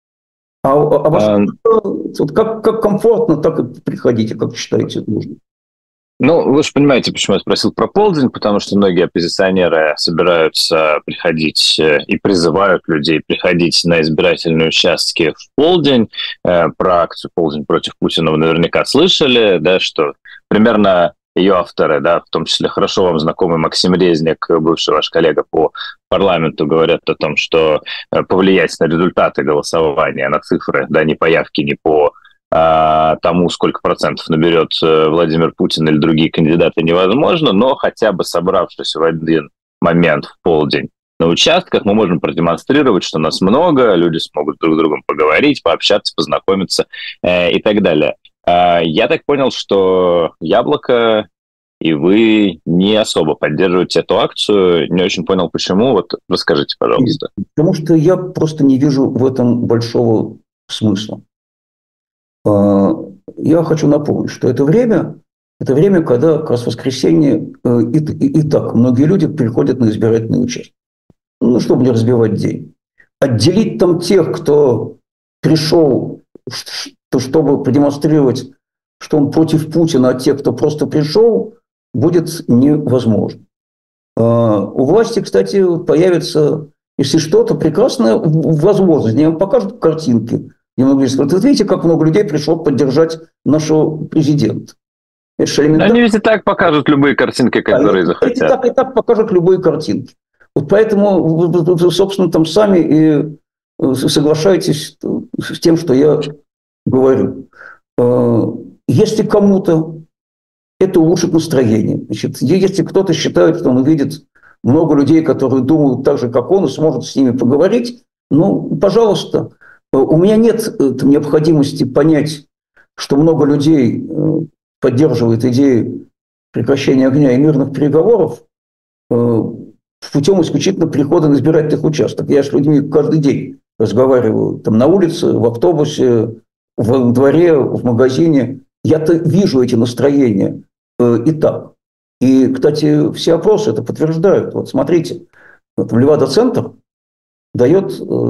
Как комфортно, так и приходите, как считаете нужным. Ну, вы же понимаете, почему я спросил про полдень, потому что многие оппозиционеры собираются приходить и призывают людей приходить на избирательные участки в полдень. Про акцию «Полдень против Путина» вы наверняка слышали, да, что примерно ее авторы, да, в том числе хорошо вам знакомый Максим Резник, бывший ваш коллега по парламенту, говорят о том, что повлиять на результаты голосования, на цифры, да, не по явке, не по тому, сколько процентов наберет Владимир Путин или другие кандидаты, невозможно, но хотя бы собравшись в один момент в полдень на участках, мы можем продемонстрировать, что нас много, люди смогут друг с другом поговорить, пообщаться, познакомиться и так далее. Я так понял, что «Яблоко» и вы не особо поддерживаете эту акцию. Не очень понял, почему. Вот расскажите, пожалуйста. Потому что я просто не вижу в этом большого смысла. Я хочу напомнить, что это время, когда как раз в воскресенье и так многие люди приходят на избирательный участок. Ну, чтобы не разбивать день. Отделить там тех, кто пришел, чтобы продемонстрировать, что он против Путина, от тех, кто просто пришел, будет невозможно. У власти, кстати, появится, если что-то, прекрасная возможность. Они вам покажут картинки. Вот видите, как много людей пришло поддержать нашего президента. Они ведь и так покажут любые картинки, которые захотят. И так покажут любые картинки. Вот поэтому, собственно, там сами и соглашайтесь с тем, что я говорю. Если кому-то это улучшит настроение, значит, если кто-то считает, что он увидит много людей, которые думают так же, как он, и сможет с ними поговорить, ну, пожалуйста. У меня нет необходимости понять, что много людей поддерживает идею прекращения огня и мирных переговоров путем исключительно прихода на избирательных участках. Я с людьми каждый день разговариваю там, на улице, в автобусе, в дворе, в магазине. Я-то вижу эти настроения и так. И, кстати, все опросы это подтверждают. Вот смотрите, Левада-центр дает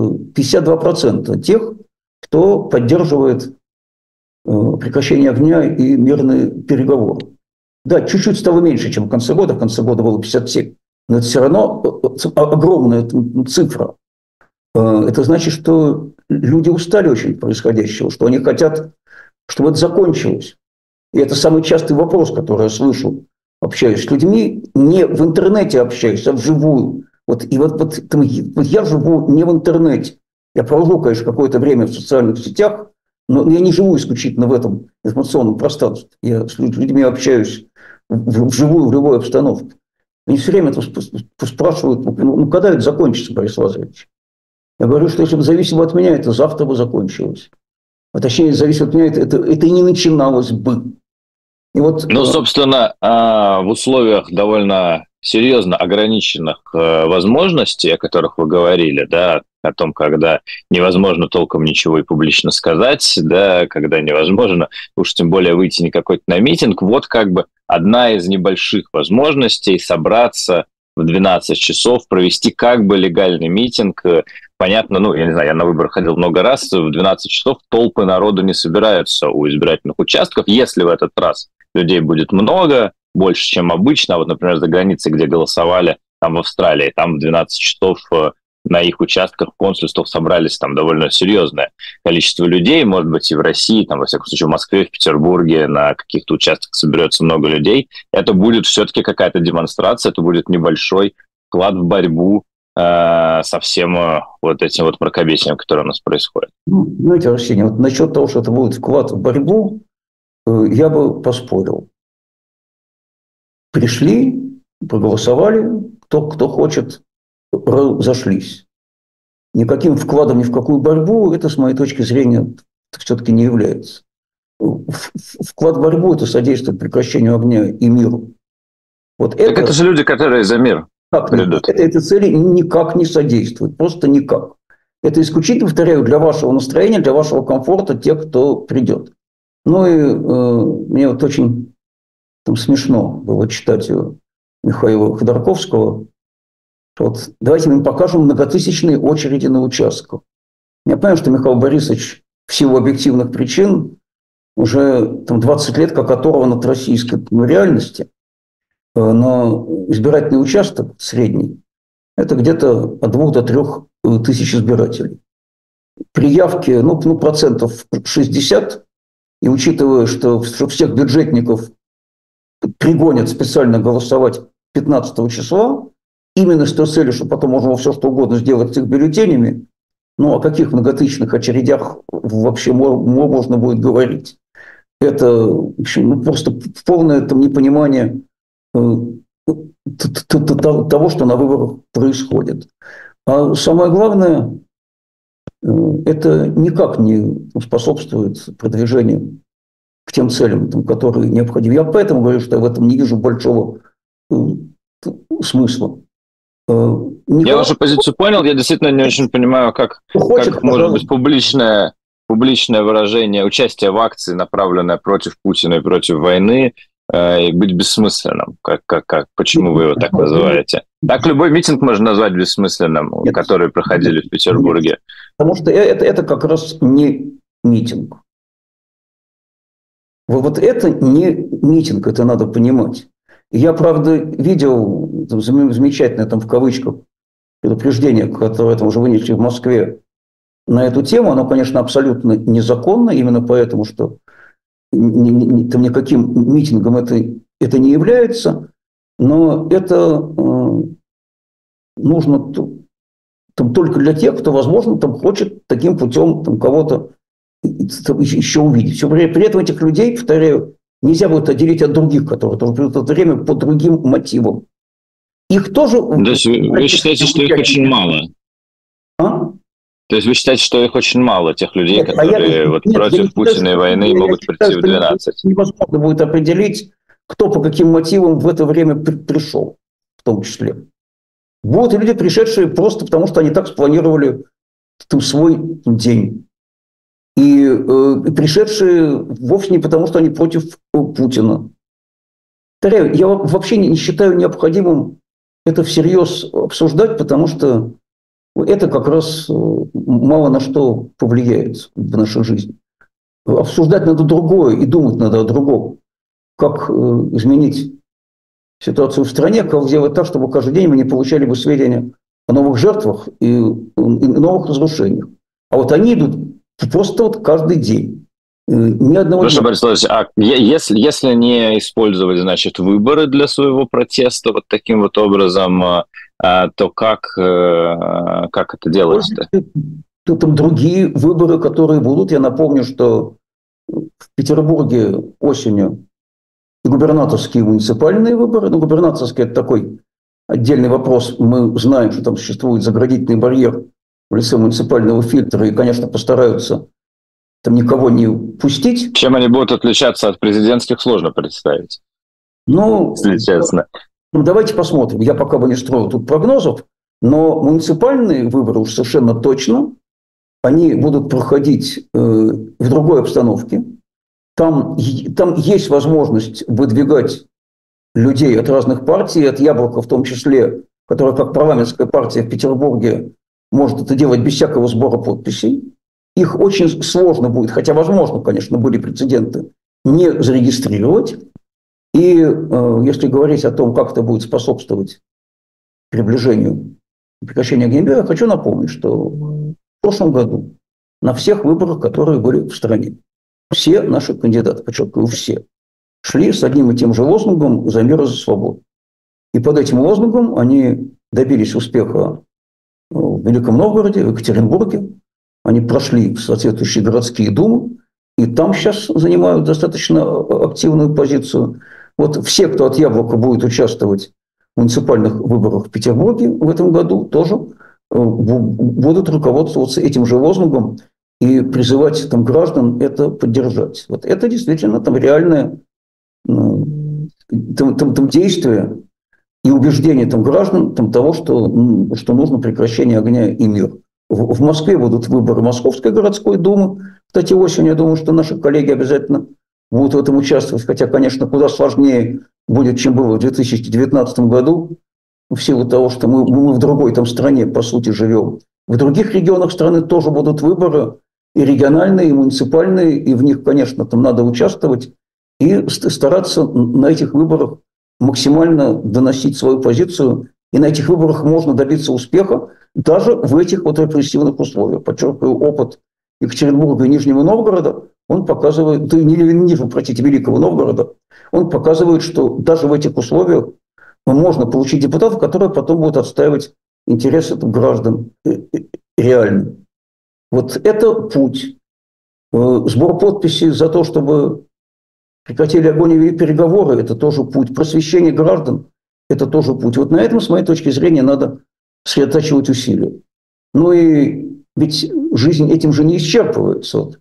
52% тех, кто поддерживает прекращение огня и мирные переговоры. Да, чуть-чуть стало меньше, чем в конце года. В конце года было 57%. Но это все равно огромная цифра. Это значит, что люди устали очень от происходящего, что они хотят, чтобы это закончилось. И это самый частый вопрос, который я слышу, общаюсь с людьми. Не в интернете общаюсь, а вживую. Вот я живу не в интернете. Я провожу, конечно, какое-то время в социальных сетях, но я не живу исключительно в этом информационном пространстве. Я с людьми общаюсь вживую, в любой обстановке. Они все время спрашивают, когда это закончится, Борис Лазаревич? Я говорю, что если бы зависело от меня, это завтра бы закончилось. А точнее, зависит от меня, это и не начиналось бы. И вот, собственно, в условиях довольно серьезно ограниченных возможностей, о которых вы говорили, да, о том, когда невозможно толком ничего и публично сказать, да, когда невозможно, уж тем более выйти на какой-то на митинг, вот как бы одна из небольших возможностей собраться в 12 часов, провести как бы легальный митинг. Понятно, я не знаю, я на выборы ходил много раз, в 12 часов толпы народу не собираются у избирательных участков. Если в этот раз людей будет много, больше, чем обычно, вот, например, за границей, где голосовали там в Австралии, там в 12 часов на их участках консульств собрались там довольно серьезное количество людей, может быть, и в России, там, во всяком случае, в Москве, в Петербурге на каких-то участках соберется много людей. Это будет все-таки какая-то демонстрация, это будет небольшой вклад в борьбу со всем вот этим вот мракобесием, которое у нас происходит. Знаете, Арсений, вот насчет того, что это будет вклад в борьбу, я бы поспорил. Пришли, проголосовали, кто хочет, разошлись. Никаким вкладом ни в какую борьбу это, с моей точки зрения, все-таки не является. Вклад в борьбу – это содействует прекращению огня и миру. Вот так это же люди, которые за мир придут. Этой цели никак не содействует, просто никак. Это исключительно, повторяю, для вашего настроения, для вашего комфорта тех, кто придет. Ну и мне вот очень смешно было читать Михаила Ходорковского. Вот, давайте мы им покажем многотысячные очереди на участках. Я понимаю, что Михаил Борисович в силу объективных причин уже 20 лет как оторван от российской реальности, но избирательный участок средний – это где-то от 2 до 3 тысяч избирателей. При явке процентов 60, и учитывая, что всех бюджетников пригонят специально голосовать 15 числа, именно с той целью, что потом можно все что угодно сделать с их бюллетенями, о каких многотысячных очередях вообще можно будет говорить? Это, в общем, просто полное непонимание того, что на выборах происходит. А самое главное, это никак не способствует продвижению к тем целям, которые необходимы. Я поэтому говорю, что я в этом не вижу большого смысла. Я вашу позицию понял, я действительно не очень понимаю, как может быть публичное выражение, участие в акции, направленное против Путина и против войны, и быть бессмысленным. Почему вы его так называете? Так любой митинг можно назвать бессмысленным, который проходили в Петербурге. Потому что это как раз не митинг. Вот это не митинг, это надо понимать. Я, правда, видел замечательное, в кавычках, предупреждение, которое уже вынесли в Москве на эту тему. Оно, конечно, абсолютно незаконно, именно поэтому, что никаким митингом это не является. Но это нужно только для тех, кто, возможно, хочет таким путем кого-то еще увидеть. При этом этих людей, повторяю, нельзя будет отделить от других, которые тоже придут в это время по другим мотивам. Их тоже... То есть вы считаете, что их очень мало? То есть вы считаете, что их очень мало, тех людей, которые против Путина и войны могут прийти в 12? Невозможно будет определить, кто по каким мотивам в это время пришел, в том числе. Будут люди, пришедшие просто потому, что они так спланировали свой день. И пришедшие вовсе не потому, что они против Путина. Повторяю, я вообще не считаю необходимым это всерьез обсуждать, потому что это как раз мало на что повлияет в нашей жизни. Обсуждать надо другое и думать надо о другом. Как изменить ситуацию в стране, как сделать так, чтобы каждый день мы не получали бы сведения о новых жертвах и новых разрушениях. А вот они идут просто каждый день. Ни одного Прошу, Борис Владимирович, а если не использовать, значит, выборы для своего протеста вот таким вот образом, то как это делается-то? Там другие выборы, которые будут. Я напомню, что в Петербурге осенью губернаторские и муниципальные выборы. Губернаторские – это такой отдельный вопрос. Мы знаем, что там существует заградительный барьер в лице муниципального фильтра, и, конечно, постараются там никого не пустить. Чем они будут отличаться от президентских, сложно представить. Если честно. Давайте посмотрим. Я пока бы не строил тут прогнозов, но муниципальные выборы уж совершенно точно, они будут проходить в другой обстановке. Там есть возможность выдвигать людей от разных партий, от Яблока в том числе, которая как парламентская партия в Петербурге может это делать без всякого сбора подписей. Их очень сложно будет, хотя, возможно, конечно, были прецеденты, не зарегистрировать. И если говорить о том, как это будет способствовать приближению прекращения огневых действий, я хочу напомнить, что в прошлом году на всех выборах, которые были в стране, все наши кандидаты, подчеркиваю, все, шли с одним и тем же лозунгом «За мир и за свободу». И под этим лозунгом они добились успеха в Великом Новгороде, в Екатеринбурге. Они прошли в соответствующие городские думы, и там сейчас занимают достаточно активную позицию. Вот все, кто от «Яблока» будет участвовать в муниципальных выборах в Петербурге в этом году, тоже будут руководствоваться этим же лозунгом и призывать там граждан это поддержать. Вот это действительно там реальное там действие и убеждение там граждан там того, что нужно прекращение огня и мир. В Москве будут выборы Московской городской думы. Кстати, осенью, я думаю, что наши коллеги обязательно будут в этом участвовать, хотя, конечно, куда сложнее будет, чем было в 2019 году, в силу того, что мы в другой там стране, по сути, живем. В других регионах страны тоже будут выборы, и региональные, и муниципальные, и в них, конечно, там надо участвовать и стараться на этих выборах максимально доносить свою позицию, и на этих выборах можно добиться успеха даже в этих вот репрессивных условиях. Подчеркиваю, опыт Екатеринбурга и Нижнего Новгорода, он показывает, Великого Новгорода, он показывает, что даже в этих условиях можно получить депутатов, которые потом будут отстаивать интересы граждан реально. Вот это путь. Сбор подписей за то, чтобы прекратили огонь и вели переговоры, это тоже путь. Просвещение граждан – это тоже путь. Вот на этом, с моей точки зрения, надо сосредотачивать усилия. Ну и ведь жизнь этим же не исчерпывается. Вот.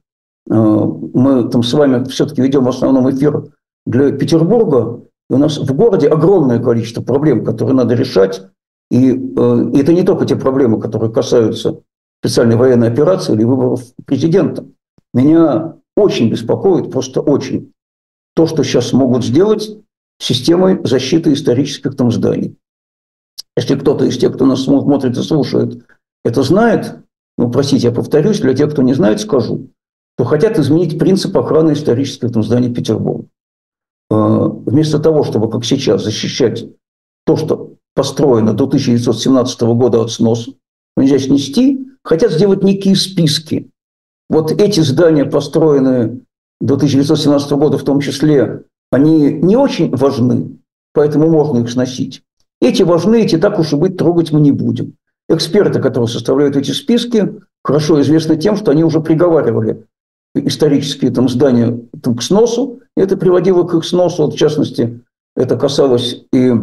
Мы там с вами все-таки ведем в основном эфир для Петербурга. И у нас в городе огромное количество проблем, которые надо решать. И это не только те проблемы, которые касаются специальной военной операции или выборов президента. Меня очень беспокоит, просто очень, то, что сейчас могут сделать системой защиты исторических там зданий. Если кто-то из тех, кто нас смотрит и слушает, это знает, ну, простите, я повторюсь, для тех, кто не знает, скажу, то хотят изменить принцип охраны исторических там зданий Петербурга. Вместо того, чтобы, как сейчас, защищать то, что построено до 1917 года от сноса, нельзя снести, хотят сделать некие списки. Вот эти здания, построенные до 1917 года в том числе, они не очень важны, поэтому можно их сносить. Эти важны, эти так уж и быть трогать мы не будем. Эксперты, которые составляют эти списки, хорошо известны тем, что они уже приговаривали исторические там здания там, к сносу. Это приводило к их сносу. Вот, в частности, это касалось и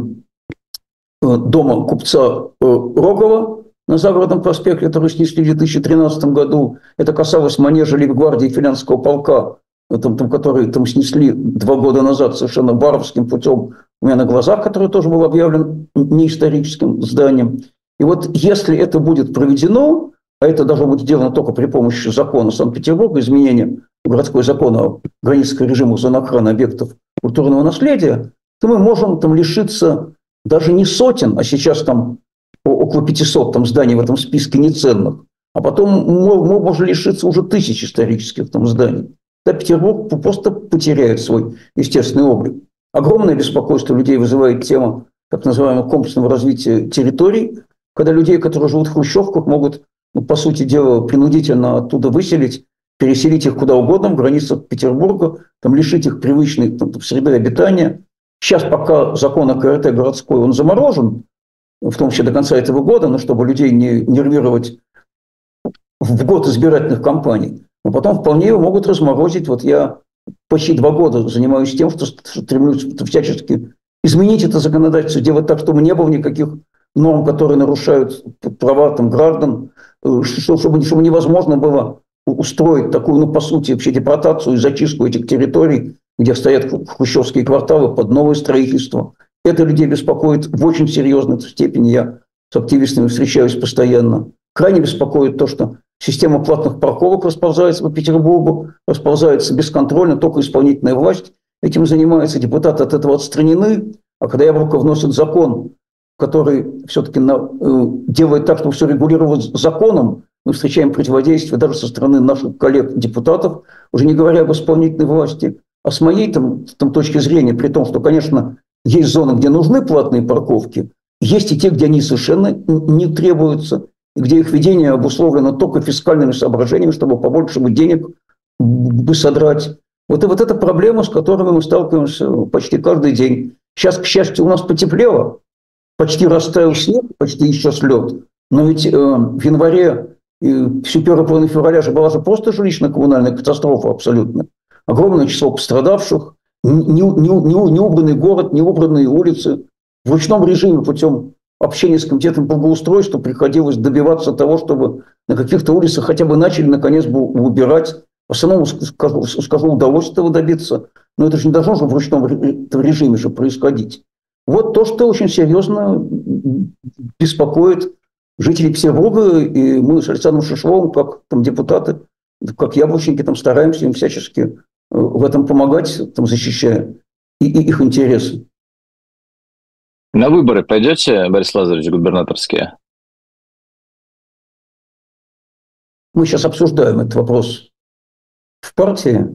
дома купца Рогова на Загородном проспекте, который снесли в 2013 году. Это касалось манежа Лейб-гвардии Финляндского полка, который там снесли 2 года назад совершенно варварским путем у меня на глазах, который тоже был объявлен неисторическим зданием. И вот если это будет проведено, а это должно быть сделано только при помощи закона Санкт-Петербурга, изменения городского закона о границком режиме зон охраны объектов культурного наследия, то мы можем там лишиться даже не сотен, а сейчас там около 500 там зданий в этом списке неценных, а потом мы можем лишиться уже 1000 исторических там зданий. Да, Петербург просто потеряет свой естественный облик. Огромное беспокойство людей вызывает тема так называемого комплексного развития территорий, когда людей, которые живут в хрущевках, могут, ну, по сути дела, принудительно оттуда выселить, переселить их куда угодно в границах Петербурга, там, лишить их привычной там, среды обитания. Сейчас пока закон о КРТ городской, он заморожен, в том числе до конца этого года, но чтобы людей не нервировать в год избирательных кампаний. Но потом вполне его могут разморозить. Вот я почти 2 года занимаюсь тем, что стремлюсь всячески изменить это законодательство, делать так, чтобы не было никаких норм, которые нарушают права там, граждан, чтобы невозможно было устроить такую, ну, по сути, вообще депортацию и зачистку этих территорий, где стоят хрущевские кварталы под новое строительство. Это людей беспокоит в очень серьезной степени. Я с активистами встречаюсь постоянно. Крайне беспокоит то, что система платных парковок расползается по Петербургу, расползается бесконтрольно, только исполнительная власть этим занимается, депутаты от этого отстранены. А когда Яблоко вносит закон, который все-таки делает так, чтобы все регулировалось законом, мы встречаем противодействие даже со стороны наших коллег-депутатов, уже не говоря об исполнительной власти. А с моей там точки зрения, при том, что, конечно, есть зоны, где нужны платные парковки, Есть и те, где они совершенно не требуются, и где их ведение обусловлено только фискальными соображениями, чтобы побольше бы денег бы содрать. Вот эта проблема, с которой мы сталкиваемся почти каждый день. Сейчас, к счастью, у нас потеплело, почти растаял снег, почти исчез лед. Но ведь в январе и всю первую половину февраля же была же просто жилищно-коммунальная катастрофа абсолютно. Огромное число пострадавших, неубранный город, неубранные улицы. В ручном режиме путем общения с комитетом благоустройства приходилось добиваться того, чтобы на каких-то улицах хотя бы начали наконец бы убирать. В основном, скажу, удалось этого добиться, но это же не должно же в ручном режиме же происходить. Вот то, что очень серьезно беспокоит жителей Петербурга, и мы с Александром Шишловым, как там, депутаты, как яблочники, там, стараемся им всячески в этом помогать, там, защищая и их интересы. На выборы пойдете, Борис Лазаревич, губернаторские? Мы сейчас обсуждаем этот вопрос в партии.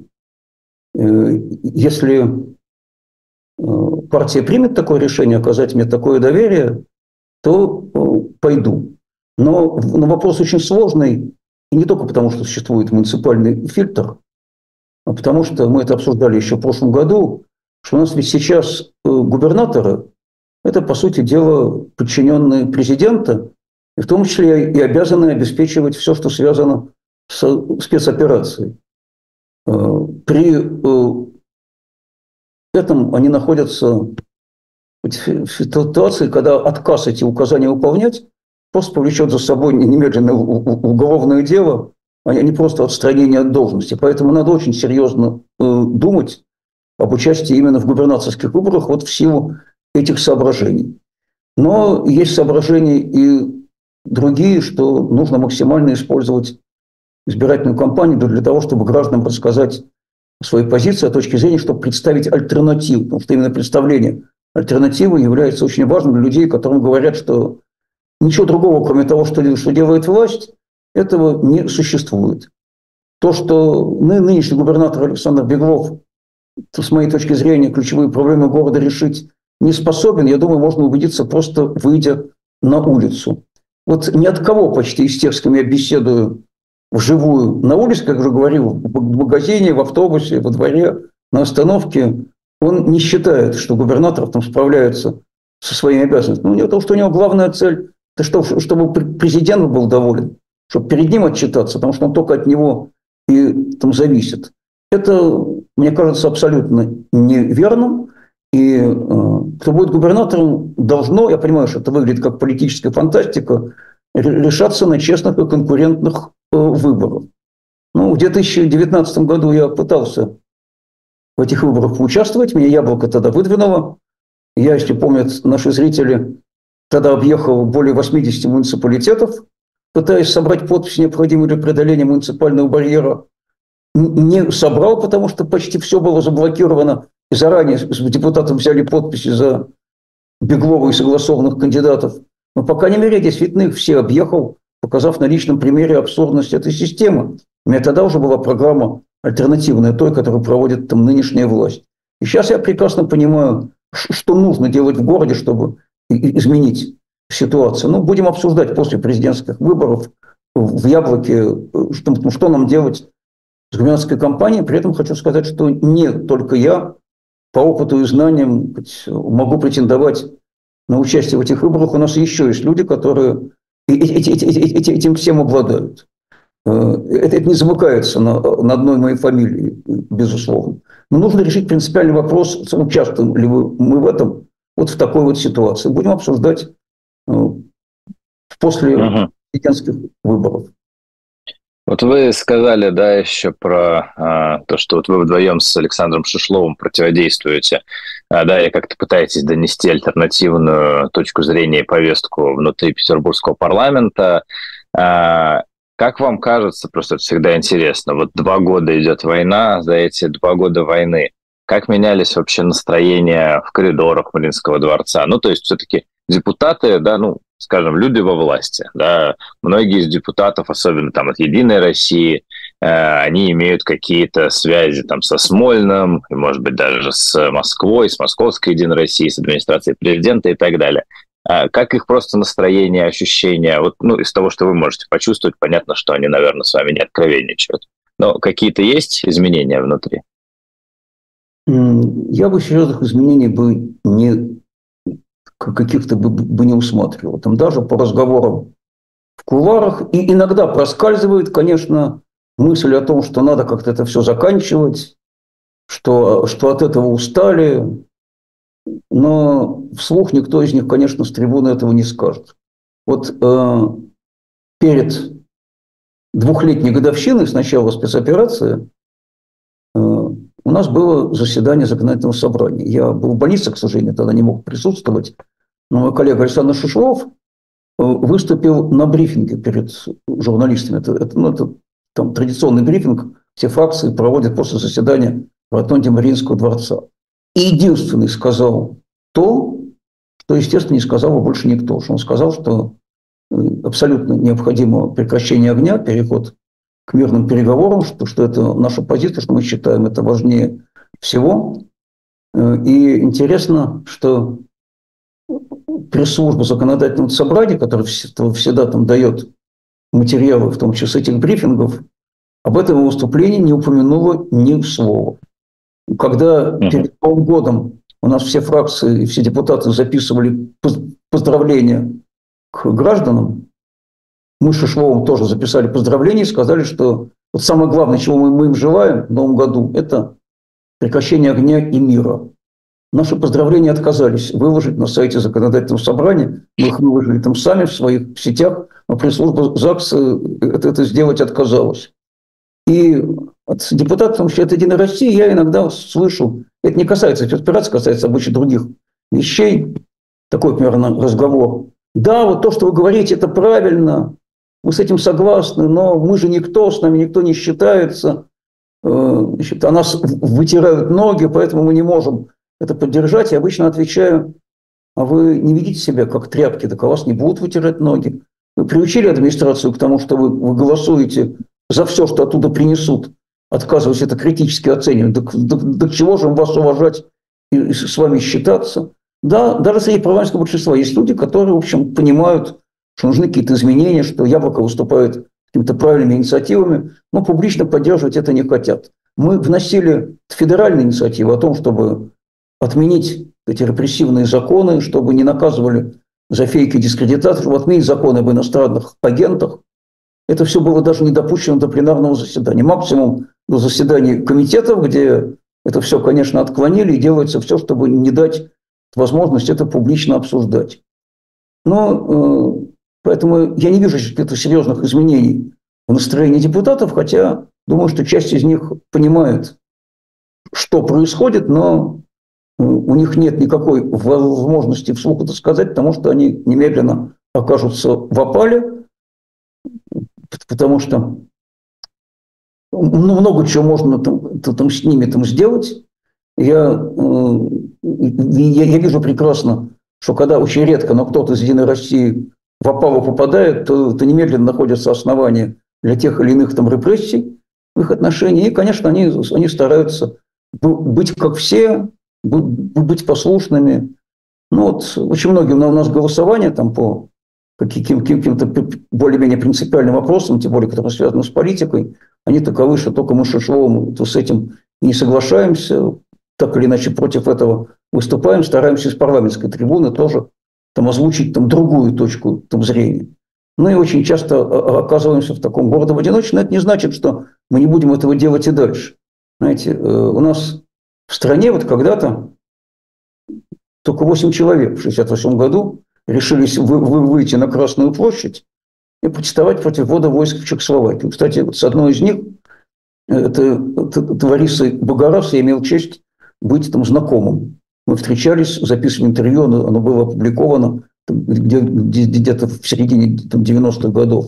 Если партия примет такое решение, оказать мне такое доверие, то пойду. Но вопрос очень сложный, и не только потому, что существует муниципальный фильтр, а потому что мы это обсуждали еще в прошлом году, что у нас ведь сейчас губернаторы – это, по сути дела, подчиненные президента, и в том числе и обязаны обеспечивать все, что связано с спецоперацией. При этом они находятся в ситуации, когда отказ эти указания выполнять просто повлечет за собой немедленное уголовное дело, а не просто отстранение от должности. Поэтому надо очень серьезно думать об участии именно в губернаторских выборах вот в силу этих соображений. Но есть соображения и другие, что нужно максимально использовать избирательную кампанию для того, чтобы гражданам рассказать свои позиции, с точки зрения, чтобы представить альтернативу. Потому что именно представление альтернативы является очень важным для людей, которым говорят, что ничего другого, кроме того, что делает власть, этого не существует. То, что нынешний губернатор Александр Беглов, с моей точки зрения, ключевые проблемы города решить не способен, я думаю, можно убедиться, просто выйдя на улицу. Вот ни от кого почти из тех, с кем я беседую вживую на улице, как уже говорил, в магазине, в автобусе, во дворе, на остановке, он не считает, что губернатор там справляется со своими обязанностями. У него то, что у него главная цель, это чтобы президент был доволен, чтобы перед ним отчитаться, потому что он только от него и там зависит. Это, мне кажется, абсолютно неверным. И кто будет губернатором, должно, я понимаю, что это выглядит как политическая фантастика, решаться на честных и конкурентных выборах. Ну, в 2019 году я пытался в этих выборах поучаствовать, меня Яблоко тогда выдвинуло. Я, если помнят наши зрители, тогда объехал более 80 муниципалитетов, пытаясь собрать подписи, необходимые для преодоления муниципального барьера. Не собрал, потому что почти все было заблокировано. И заранее с депутатом взяли подписи за Беглова и согласованных кандидатов. Но, по крайней мере, действительно их все объехал, показав на личном примере абсурдность этой системы. У меня тогда уже была программа альтернативная той, которую проводит там нынешняя власть. И сейчас я прекрасно понимаю, что нужно делать в городе, чтобы изменить ситуацию. Ну, будем обсуждать после президентских выборов в Яблоке, что нам делать с губернаторской кампанией. При этом хочу сказать, что не только я по опыту и знаниям могу претендовать на участие в этих выборах. У нас еще есть люди, которые этим всем обладают. Это не замыкается на одной моей фамилии, безусловно. Но нужно решить принципиальный вопрос, участвуем ли мы в этом, вот в такой вот ситуации. Будем обсуждать после президентских выборов. Вот вы сказали, да, еще про то, что вот вы вдвоем с Александром Шишловым противодействуете, да, и как-то пытаетесь донести альтернативную точку зрения и повестку внутри петербургского парламента. Как вам кажется, просто это всегда интересно, вот 2 года идет война, за эти 2 года войны, как менялись вообще настроения в коридорах Мариинского дворца? Ну, то есть все-таки депутаты, да, ну, скажем, люди во власти, да, многие из депутатов, особенно там от «Единой России», они имеют какие-то связи там со Смольным, и, может быть, даже с Москвой, с Московской «Единой Россией», с администрацией президента и так далее. Как их просто настроение, ощущения? Вот, ну, из того, что вы можете почувствовать, понятно, что они, наверное, с вами не откровенничают. Но какие-то есть изменения внутри? Я бы серьезных изменений бы не каких-то бы не усматривал. Там даже по разговорам в кулуарах и иногда проскальзывает, конечно, мысль о том, что надо как-то это все заканчивать, что от этого устали, но вслух никто из них, конечно, с трибуны этого не скажет. Вот перед двухлетней годовщиной с начала спецоперации у нас было заседание законодательного собрания. Я был в больнице, к сожалению, тогда не мог присутствовать, но мой коллега Александр Шишелов выступил на брифинге перед журналистами. Это там традиционный брифинг, все фракции проводят после заседания в ротонде Мариинского дворца. И единственный сказал то, что, естественно, не сказал бы больше никто. Что он сказал, что абсолютно необходимо прекращение огня, переход к мирным переговорам, что это наша позиция, что мы считаем это важнее всего. И интересно, что пресс-служба законодательного собрания, которая всегда там дает материалы, в том числе этих брифингов, об этом выступлении не упомянула ни слова. Когда перед Новым годом у нас все фракции и все депутаты записывали поздравления к гражданам, мы с Шишловым тоже записали поздравления и сказали, что вот самое главное, чего мы им желаем в Новом году, это прекращение огня и мира. Наши поздравления отказались выложить на сайте законодательного собрания. Мы их выложили там сами в своих сетях, но пресс-служба ЗАГС это сделать отказалась. И от депутатов от «Единой России» я иногда слышу, это не касается спецоперации, касается обычно других вещей, такой примерно разговор. Да, вот то, что вы говорите, это правильно, мы с этим согласны, но мы же никто, с нами никто не считается, значит, о нас вытирают ноги, поэтому мы не можем это поддержать. Я обычно отвечаю: а вы не ведите себя как тряпки, так о вас не будут вытирать ноги. Вы приучили администрацию к тому, что вы голосуете за все, что оттуда принесут, отказываясь это критически оценивать. До чего же вас уважать и с вами считаться? Да, даже среди парламентского большинства есть люди, которые, в общем, понимают, что нужны какие-то изменения, что Яблоко выступает какими-то правильными инициативами, но публично поддерживать это не хотят. Мы вносили федеральные инициативы о том, чтобы отменить эти репрессивные законы, чтобы не наказывали за фейки и дискредитацию, чтобы отменить законы об иностранных агентах. Это все было даже не допущено до пленарного заседания. Максимум до заседания комитетов, где это все, конечно, отклонили, и делается все, чтобы не дать возможность это публично обсуждать. Но поэтому я не вижу каких-то серьезных изменений в настроении депутатов, хотя думаю, что часть из них понимает, что происходит, но у них нет никакой возможности вслух это сказать, потому что они немедленно окажутся в опале, потому что много чего можно там с ними там сделать. Я вижу прекрасно, что когда очень редко, но кто-то из «Единой России» в опалу попадает, то немедленно находятся основания для тех или иных там репрессий в их отношении. И, конечно, они стараются быть как все, быть послушными. Ну вот очень многие у нас голосования там по каким-то более-менее принципиальным вопросам, тем более, которые связаны с политикой, они таковы, что только мы с Шишловым с этим не соглашаемся, так или иначе против этого выступаем, стараемся из парламентской трибуны тоже там озвучить там другую точку там зрения. Ну и очень часто оказываемся в таком гордом одиночестве, но это не значит, что мы не будем этого делать и дальше. Знаете, у нас в стране вот когда-то только 8 человек в 1968 году решились выйти на Красную площадь и протестовать против ввода войск в Чехословакию. Кстати, вот с одной из них, это Ларисой Богораз, я имел честь быть там знакомым. Мы встречались, записывали интервью, оно было опубликовано где-то в середине 90-х годов.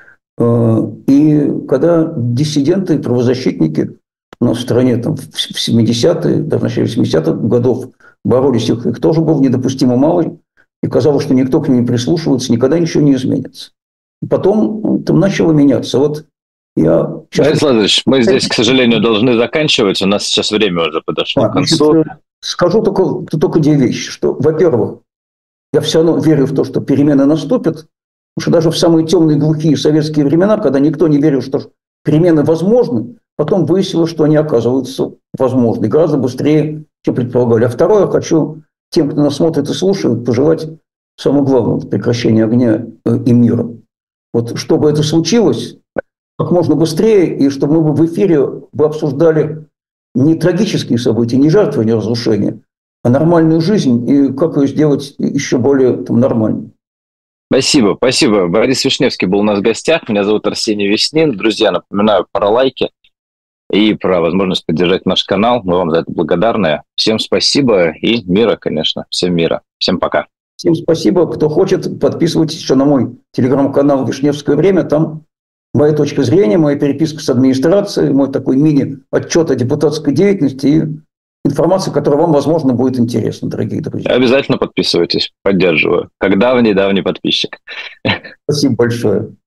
И когда диссиденты, правозащитники у нас в стране там, в 70-е, даже в начале 70-х годов боролись, их тоже было недопустимо мало, и казалось, что никто к ним не прислушивается, никогда ничего не изменится. Потом там начало меняться. Вот я... Борис Владимирович, мы здесь, к сожалению, должны заканчивать. У нас сейчас время уже подошло к концу. Скажу только две вещи. Что, во-первых, я все равно верю в то, что перемены наступят, потому что даже в самые темные, глухие советские времена, когда никто не верил, что перемены возможны, потом выяснилось, что они оказываются возможны гораздо быстрее, чем предполагали. А второе, я хочу тем, кто нас смотрит и слушает, пожелать самое главное – прекращения огня и мира. Вот чтобы это случилось как можно быстрее, и чтобы мы в эфире обсуждали не трагические события, не жертвы, не разрушения, а нормальную жизнь и как ее сделать еще более нормальной. Спасибо, спасибо. Борис Вишневский был у нас в гостях. Меня зовут Арсений Веснин. Друзья, напоминаю про лайки и про возможность поддержать наш канал. Мы вам за это благодарны. Всем спасибо и мира, конечно. Всем мира. Всем пока. Всем спасибо. Кто хочет, подписывайтесь еще на мой телеграм-канал «Вишневское время». Там моя точка зрения, моя переписка с администрацией, мой такой мини-отчет о депутатской деятельности и информация, которая вам, возможно, будет интересна, дорогие друзья. Обязательно подписывайтесь. Поддерживаю. Как давний подписчик. Спасибо большое.